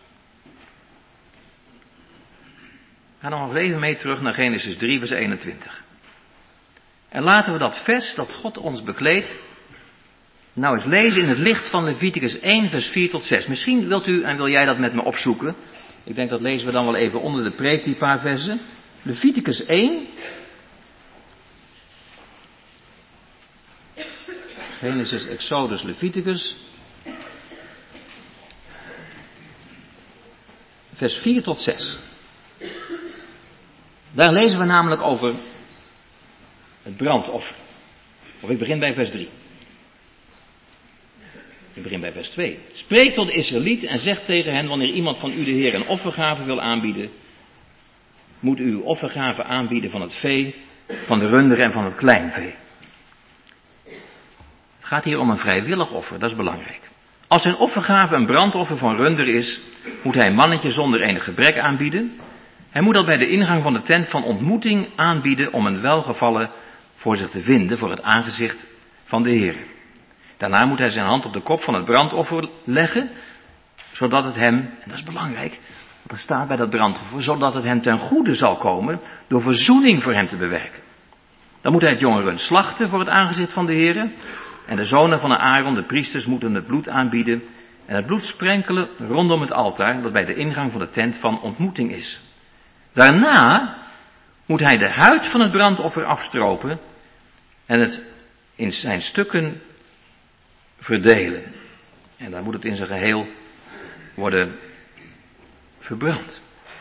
Speaker 4: Ga dan nog even mee terug naar Genesis drie vers eenentwintig. En laten we dat vers dat God ons bekleedt nou eens lezen in het licht van Leviticus één vers vier tot zes. Misschien wilt u en wil jij dat met me opzoeken. Ik denk dat lezen we dan wel even onder de preek, die paar versen. Leviticus één. Genesis, Exodus, Leviticus. Vers vier tot zes. Daar lezen we namelijk over het brandoffer. Of ik begin bij vers drie. Ik begin bij vers twee. Spreek tot de Israëlieten en zeg tegen hen, wanneer iemand van u de Heer een offergave wil aanbieden, moet u uw offergave aanbieden van het vee, van de runderen en van het kleinvee. Het gaat hier om een vrijwillig offer, dat is belangrijk. Als zijn offergave een brandoffer van runder is, moet hij een mannetje zonder enig gebrek aanbieden. Hij moet dat bij de ingang van de tent van ontmoeting aanbieden om een welgevallen voor zich te vinden voor het aangezicht van de Heer. Daarna moet hij zijn hand op de kop van het brandoffer leggen, zodat het hem, en dat is belangrijk, want er staat bij dat brandoffer, zodat het hem ten goede zal komen door verzoening voor hem te bewerken. Dan moet hij het jonge rund slachten voor het aangezicht van de Heer. En de zonen van Aaron, de priesters, moeten het bloed aanbieden en het bloed sprenkelen rondom het altaar dat bij de ingang van de tent van ontmoeting is. Daarna moet hij de huid van het brandoffer afstropen en het in zijn stukken verdelen. En dan moet het in zijn geheel worden verbrand.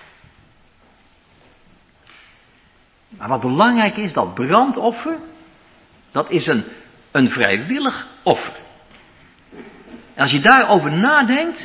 Speaker 4: Maar wat belangrijk is, dat brandoffer, dat is een, een vrijwillig offer. En als je daarover nadenkt,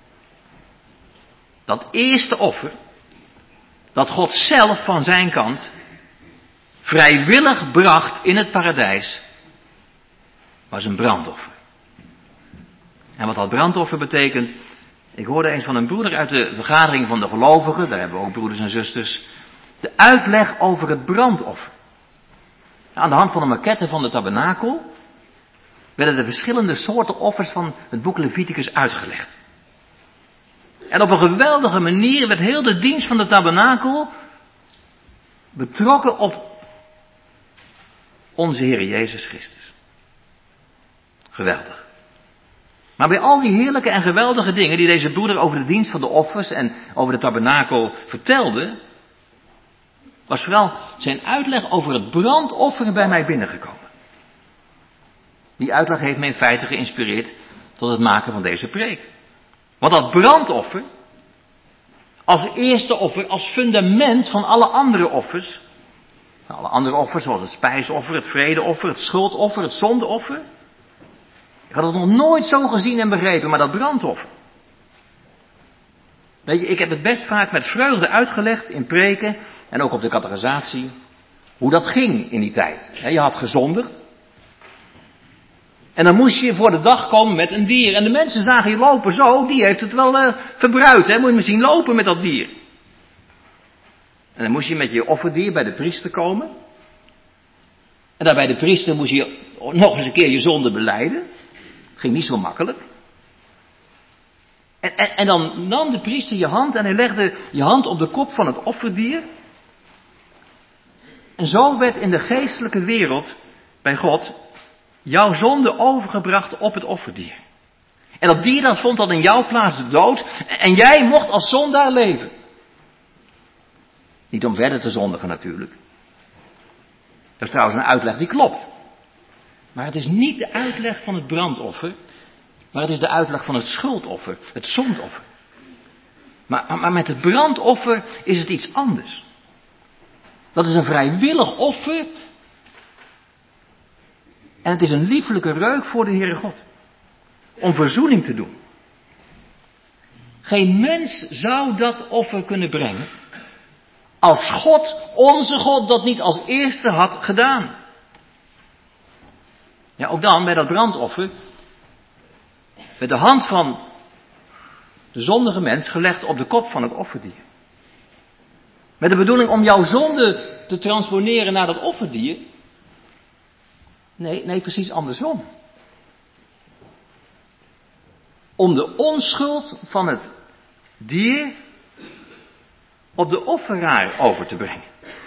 Speaker 4: dat eerste offer, dat God zelf van zijn kant vrijwillig bracht in het paradijs, was een brandoffer. En wat dat brandoffer betekent, ik hoorde eens van een broeder uit de vergadering van de gelovigen, daar hebben we ook broeders en zusters, de uitleg over het brandoffer. Aan de hand van een maquette van de tabernakel werden de verschillende soorten offers van het boek Leviticus uitgelegd. En op een geweldige manier werd heel de dienst van de tabernakel betrokken op onze Heer Jezus Christus. Geweldig. Maar bij al die heerlijke en geweldige dingen die deze broeder over de dienst van de offers en over de tabernakel vertelde, was vooral zijn uitleg over het brandoffer bij mij binnengekomen. Die uitleg heeft me in feite geïnspireerd tot het maken van deze preek. Want dat brandoffer, als eerste offer, als fundament van alle andere offers, alle andere offers zoals het spijsoffer, het vredeoffer, het schuldoffer, het zondeoffer, ik had het nog nooit zo gezien en begrepen, maar dat brandoffer. Weet je, ik heb het best vaak met vreugde uitgelegd in preken en ook op de catechisatie, hoe dat ging in die tijd. Je had gezondigd. En dan moest je voor de dag komen met een dier. En de mensen zagen je lopen zo, die heeft het wel uh, verbruikt. Hè? Moet je maar zien lopen met dat dier. En dan moest je met je offerdier bij de priester komen. En daar bij de priester moest je nog eens een keer je zonde belijden. Ging niet zo makkelijk. En, en, en dan nam de priester je hand en hij legde je hand op de kop van het offerdier. En zo werd in de geestelijke wereld bij God jouw zonde overgebracht op het offerdier. En dat dier dat vond dan in jouw plaats de dood. En jij mocht als zondaar leven. Niet om verder te zondigen natuurlijk. Dat is trouwens een uitleg die klopt. Maar het is niet de uitleg van het brandoffer. Maar het is de uitleg van het schuldoffer. Het zondoffer. Maar, maar met het brandoffer is het iets anders. Dat is een vrijwillig offer. En het is een liefelijke reuk voor de Heere God. Om verzoening te doen. Geen mens zou dat offer kunnen brengen. Als God, onze God, dat niet als eerste had gedaan. Ja, ook dan bij dat brandoffer werd de hand van de zondige mens gelegd op de kop van het offerdier. Met de bedoeling om jouw zonde te transponeren naar dat offerdier. Nee, nee, precies andersom. Om de onschuld van het dier op de offeraar over te brengen.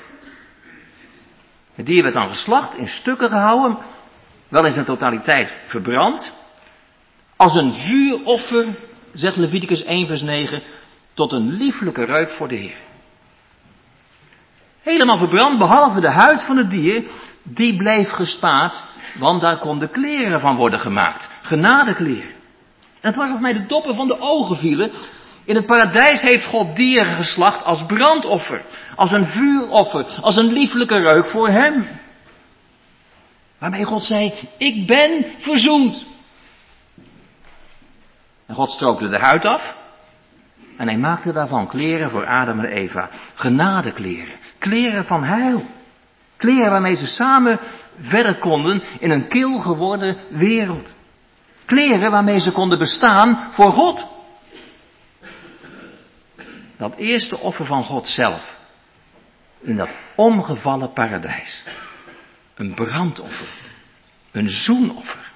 Speaker 4: Het dier werd dan geslacht, in stukken gehouden, wel in zijn totaliteit verbrand. Als een vuuroffer, zegt Leviticus één vers negen, tot een lieflijke reuk voor de Heer. Helemaal verbrand, behalve de huid van het dier, die bleef gespaard, want daar konden kleren van worden gemaakt. Genadekleren. En het was of mij de doppen van de ogen vielen. In het paradijs heeft God dieren geslacht als brandoffer, als een vuuroffer, als een lieflijke reuk voor hem. Waarmee God zei, ik ben verzoend. En God stroopte de huid af. En hij maakte daarvan kleren voor Adam en Eva. Genadekleren. Kleren van heil. Kleren waarmee ze samen verder konden in een kil geworden wereld. Kleren waarmee ze konden bestaan voor God. Dat eerste offer van God zelf. In dat omgevallen paradijs. Een brandoffer. Een zoenoffer.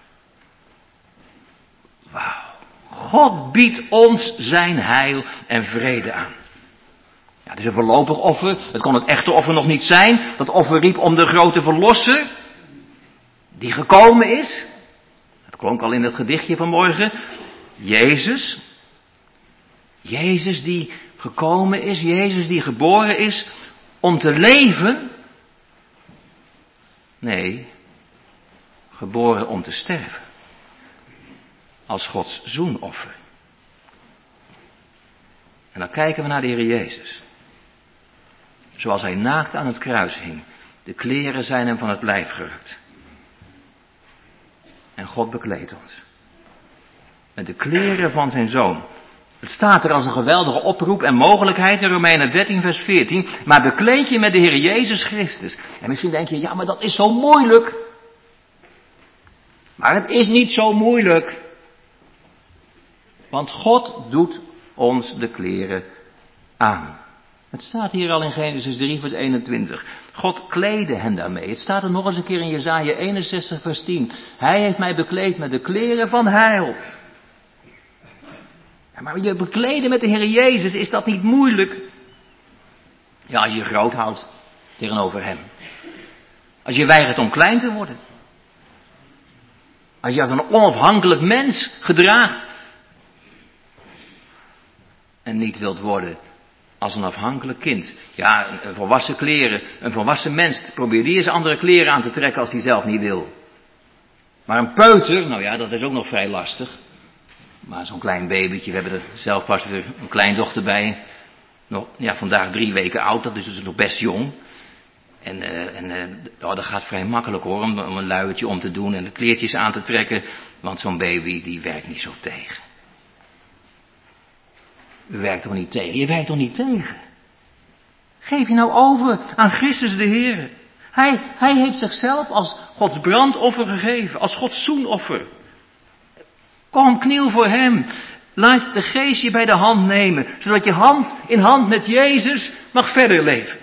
Speaker 4: Wauw. God biedt ons zijn heil en vrede aan. Ja, het is een voorlopig offer. Het kon het echte offer nog niet zijn. Dat offer riep om de grote verlosser. Die gekomen is. Dat klonk al in het gedichtje vanmorgen. Jezus, Jezus die gekomen is, Jezus die geboren is om te leven? Nee, geboren om te sterven. Als Gods zoenoffer. En dan kijken we naar de Heer Jezus. Zoals hij naakt aan het kruis hing. De kleren zijn hem van het lijf gerukt. En God bekleedt ons. Met de kleren van zijn zoon. Het staat er als een geweldige oproep en mogelijkheid in Romeinen dertien vers veertien. Maar bekleed je met de Heer Jezus Christus. En misschien denk je, ja maar dat is zo moeilijk. Maar het is niet zo moeilijk. Want God doet ons de kleren aan. Het staat hier al in Genesis drie vers eenentwintig. God kleedde hen daarmee. Het staat er nog eens een keer in Jesaja eenenzestig vers tien. Hij heeft mij bekleed met de kleren van heil. Ja, maar je bekleden met de Heer Jezus, is dat niet moeilijk? Ja, als je je groot houdt tegenover hem. Als je weigert om klein te worden. Als je als een onafhankelijk mens gedraagt. En niet wilt worden als een afhankelijk kind. Ja, een volwassen kleren, een volwassen mens, probeer die eens andere kleren aan te trekken als hij zelf niet wil. Maar een peuter, nou ja, dat is ook nog vrij lastig. Maar zo'n klein babytje, we hebben er zelf pas weer een kleindochter bij. Nog, ja, vandaag drie weken oud, dat is dus nog best jong. En, uh, en uh, oh, dat gaat vrij makkelijk hoor, om, om een luiertje om te doen en de kleertjes aan te trekken. Want zo'n baby, die werkt niet zo tegen. U werkt toch niet tegen? Je werkt toch niet tegen? Geef je nou over aan Christus de Heer. Hij, hij heeft zichzelf als Gods brandoffer gegeven, als Gods zoenoffer. Kom, kniel voor hem. Laat de geest je bij de hand nemen, zodat je hand in hand met Jezus mag verder leven.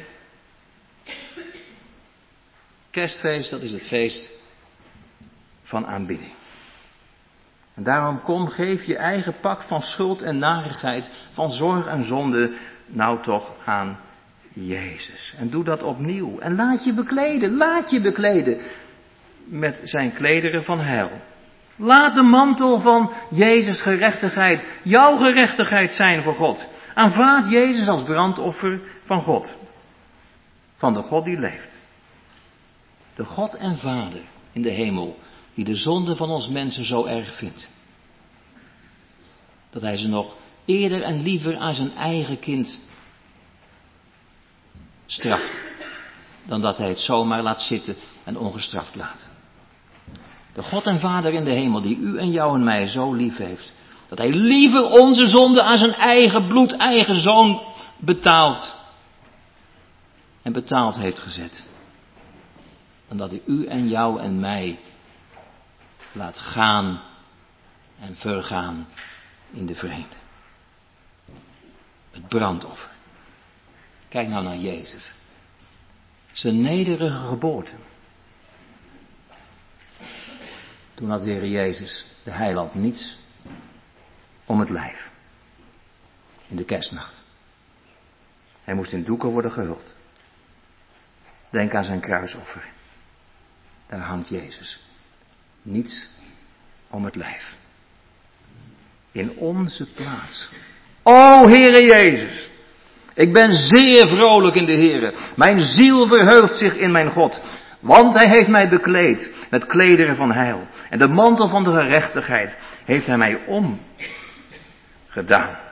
Speaker 4: Kerstfeest, dat is het feest van aanbidding. En daarom kom, geef je eigen pak van schuld en narigheid, van zorg en zonde, nou toch aan Jezus. En doe dat opnieuw. En laat je bekleden, laat je bekleden met zijn klederen van heil. Laat de mantel van Jezus' gerechtigheid jouw gerechtigheid zijn voor God. Aanvaard Jezus als brandoffer van God. Van de God die leeft. De God en Vader in de hemel, die de zonde van ons mensen zo erg vindt. Dat hij ze nog eerder en liever aan zijn eigen kind straft. Dan dat hij het zomaar laat zitten en ongestraft laat. De God en Vader in de hemel die u en jou en mij zo lief heeft. Dat hij liever onze zonde aan zijn eigen bloed, eigen zoon betaalt. En betaald heeft gezet. Dan dat hij u en jou en mij laat gaan en vergaan in de vreemde. Het brandoffer. Kijk nou naar Jezus. Zijn nederige geboorte. Toen had de Heer Jezus, de heiland, niets om het lijf. In de kerstnacht. Hij moest in doeken worden gehuld. Denk aan zijn kruisoffer. Daar hangt Jezus. Niets om het lijf. In onze plaats. O Heere Jezus. Ik ben zeer vrolijk in de Heere. Mijn ziel verheugt zich in mijn God. Want hij heeft mij bekleed met klederen van heil. En de mantel van de gerechtigheid heeft hij mij omgedaan.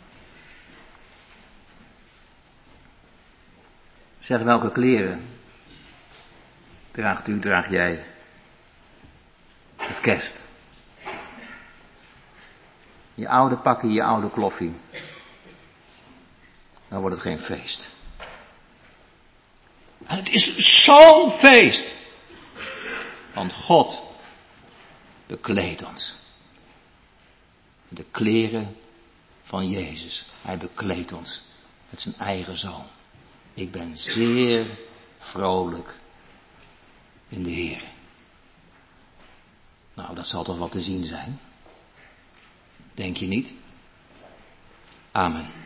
Speaker 4: Zeg, welke kleren draagt u, draag jij? Het kerst. Je oude pakje, je oude kloffie. Dan wordt het geen feest. En het is zo'n feest. Want God bekleedt ons. De kleren van Jezus. Hij bekleedt ons met zijn eigen zoon. Ik ben zeer vrolijk in de Heer. Nou, dat zal toch wat te zien zijn? Denk je niet? Amen.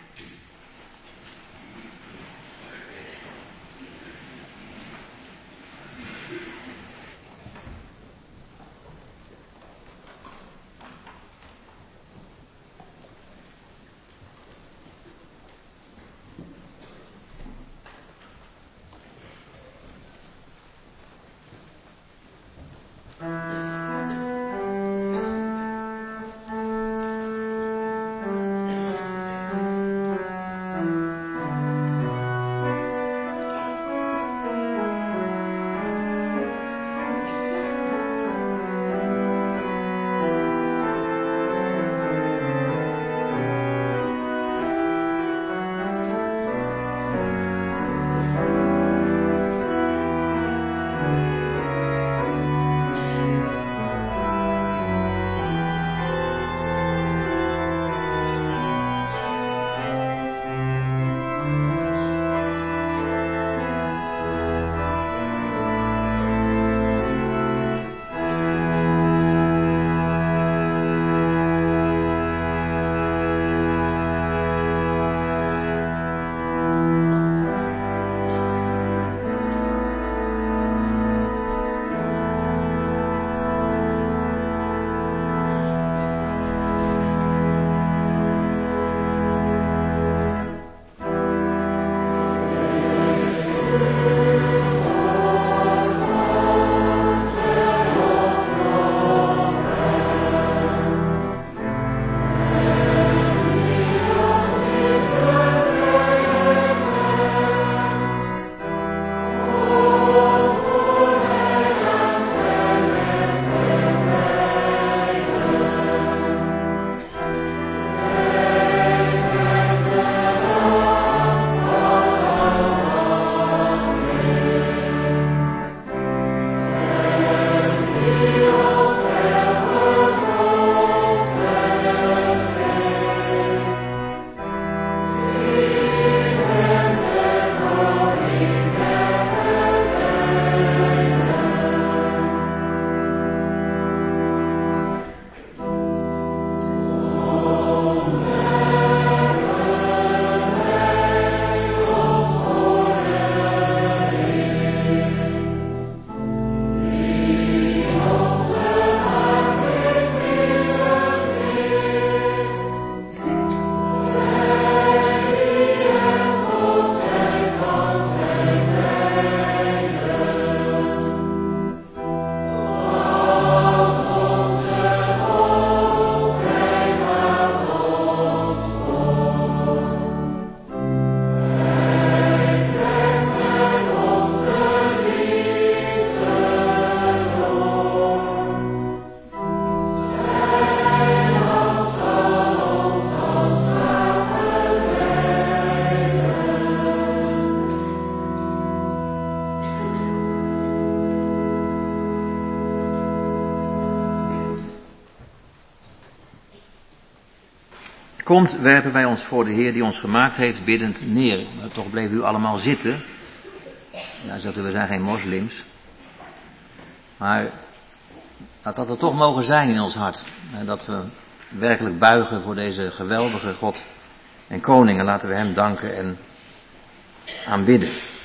Speaker 4: komt, werpen wij ons voor de Heer die ons gemaakt heeft, biddend neer. Maar toch bleven u allemaal zitten. Nou, zegt u, we zijn geen moslims. Maar laat dat er toch mogen zijn in ons hart. Dat we werkelijk buigen voor deze geweldige God en Koning. En laten we hem danken en aanbidden.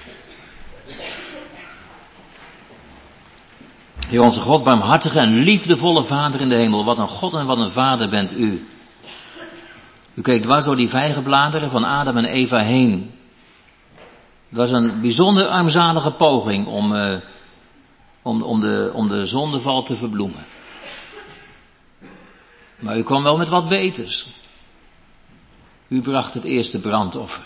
Speaker 4: Heer onze God, barmhartige en liefdevolle Vader in de hemel. Wat een God en wat een Vader bent u. U keek dwars door die vijgenbladeren van Adam en Eva heen. Het was een bijzonder armzalige poging om, uh, om, om, de, om de zondeval te verbloemen. Maar u kwam wel met wat beters. U bracht het eerste brandoffer.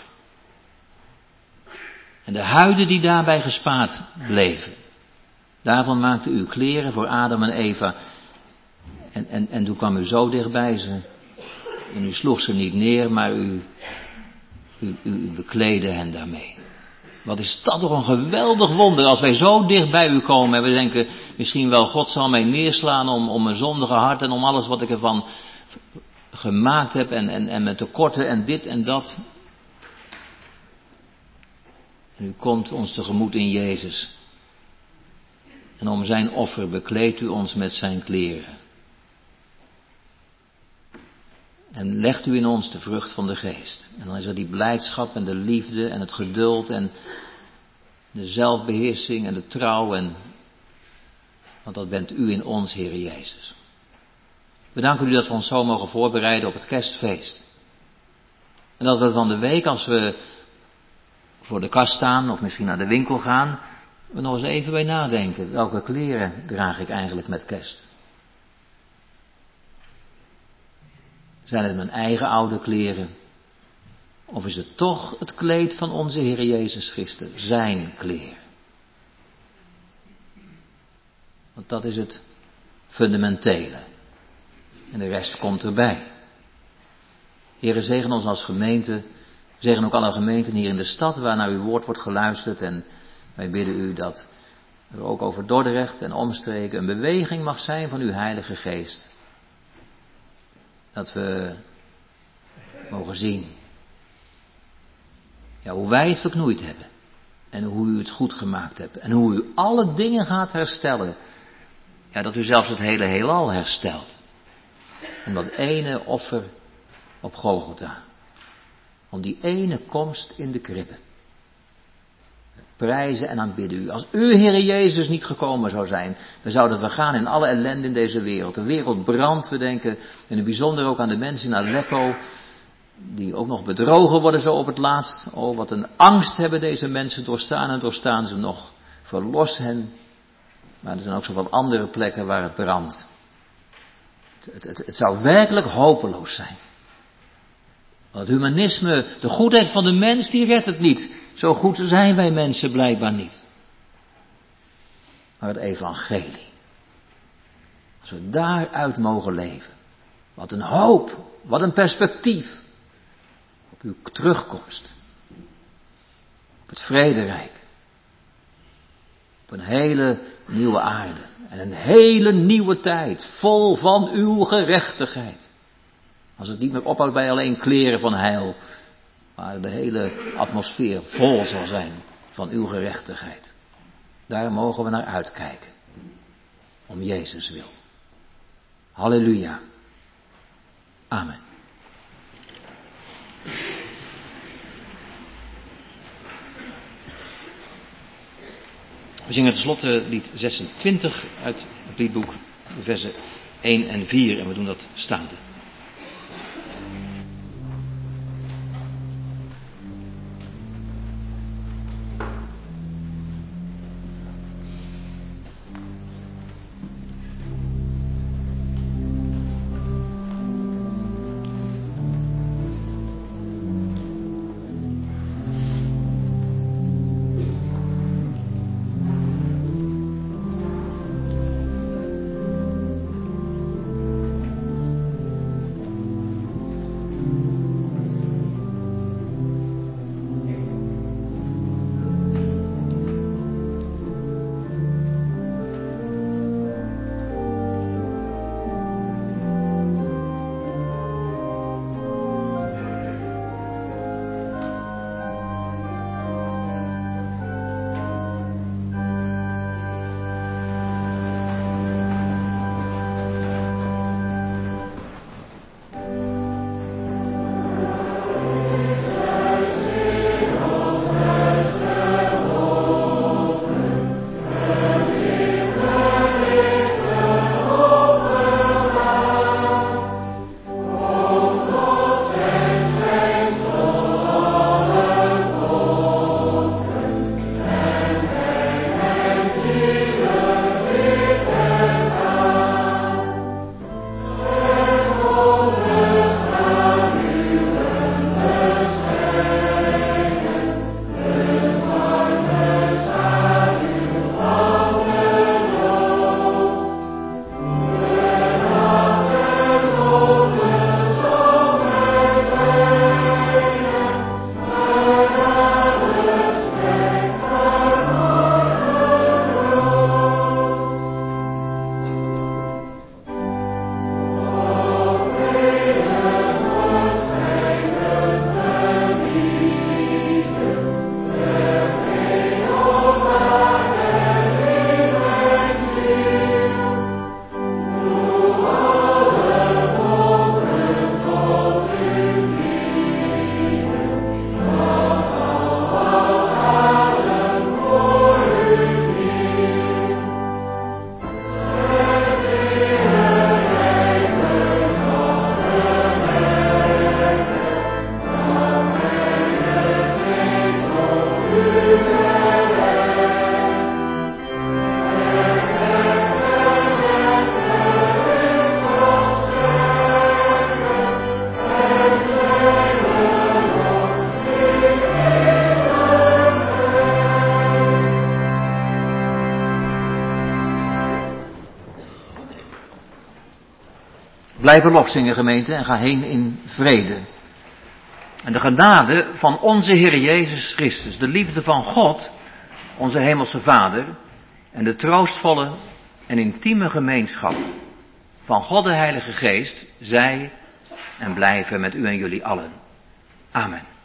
Speaker 4: En de huiden die daarbij gespaard bleven. Daarvan maakte u kleren voor Adam en Eva. En, en, en toen kwam u zo dichtbij ze. En u sloeg ze niet neer, maar u, u, u, u bekleedde hen daarmee. Wat is dat toch een geweldig wonder als wij zo dicht bij u komen. En we denken misschien wel, God zal mij neerslaan om, om mijn zondige hart en om alles wat ik ervan gemaakt heb. En, en, en mijn tekorten en dit en dat. En u komt ons tegemoet in Jezus. En om zijn offer bekleedt u ons met zijn kleren. En legt u in ons de vrucht van de geest. En dan is er die blijdschap en de liefde en het geduld en de zelfbeheersing en de trouw. En, want dat bent u in ons, Heer Jezus. We danken u dat we ons zo mogen voorbereiden op het kerstfeest. En dat we van de week, als we voor de kast staan of misschien naar de winkel gaan, we nog eens even bij nadenken. Welke kleren draag ik eigenlijk met kerst? Zijn het mijn eigen oude kleren? Of is het toch het kleed van onze Heer Jezus Christus, zijn kleer? Want dat is het fundamentele. En de rest komt erbij. Heere, zegen ons als gemeente. Zegen ook alle gemeenten hier in de stad waar naar uw woord wordt geluisterd. En wij bidden u dat er ook over Dordrecht en omstreken een beweging mag zijn van uw Heilige Geest. Dat we mogen zien ja, hoe wij het verknoeid hebben. En hoe u het goed gemaakt hebt. En hoe u alle dingen gaat herstellen. Ja, dat u zelfs het hele heelal herstelt. Om dat ene offer op Golgotha. Om die ene komst in de kribbe. Prijzen en aanbidden u. Als u, Heere Jezus, niet gekomen zou zijn, dan zouden we gaan in alle ellende in deze wereld. De wereld brandt, we denken, in het bijzonder ook aan de mensen in Aleppo, die ook nog bedrogen worden zo op het laatst. Oh, wat een angst hebben deze mensen doorstaan en doorstaan ze nog. Verlos hen. Maar er zijn ook zoveel andere plekken waar het brandt. Het, het, het zou werkelijk hopeloos zijn. Want het humanisme, de goedheid van de mens, die redt het niet. Zo goed zijn wij mensen blijkbaar niet. Maar het evangelie. Als we daaruit mogen leven. Wat een hoop, wat een perspectief. Op uw terugkomst. Op het vrederijk. Op een hele nieuwe aarde. En een hele nieuwe tijd. Vol van uw gerechtigheid. Als het niet meer ophoudt bij alleen kleren van heil. Maar de hele atmosfeer vol zal zijn van uw gerechtigheid. Daar mogen we naar uitkijken. Om Jezus wil. Halleluja. Amen. We zingen tenslotte lied zesentwintig uit het liedboek, de versen één en vier. En we doen dat staande.
Speaker 6: Thank
Speaker 4: Blijven lofzingen, gemeente, en ga heen in vrede. En de genade van onze Heer Jezus Christus, de liefde van God, onze Hemelse Vader, en de troostvolle en intieme gemeenschap van God de Heilige Geest, zij en blijven met u en jullie allen. Amen.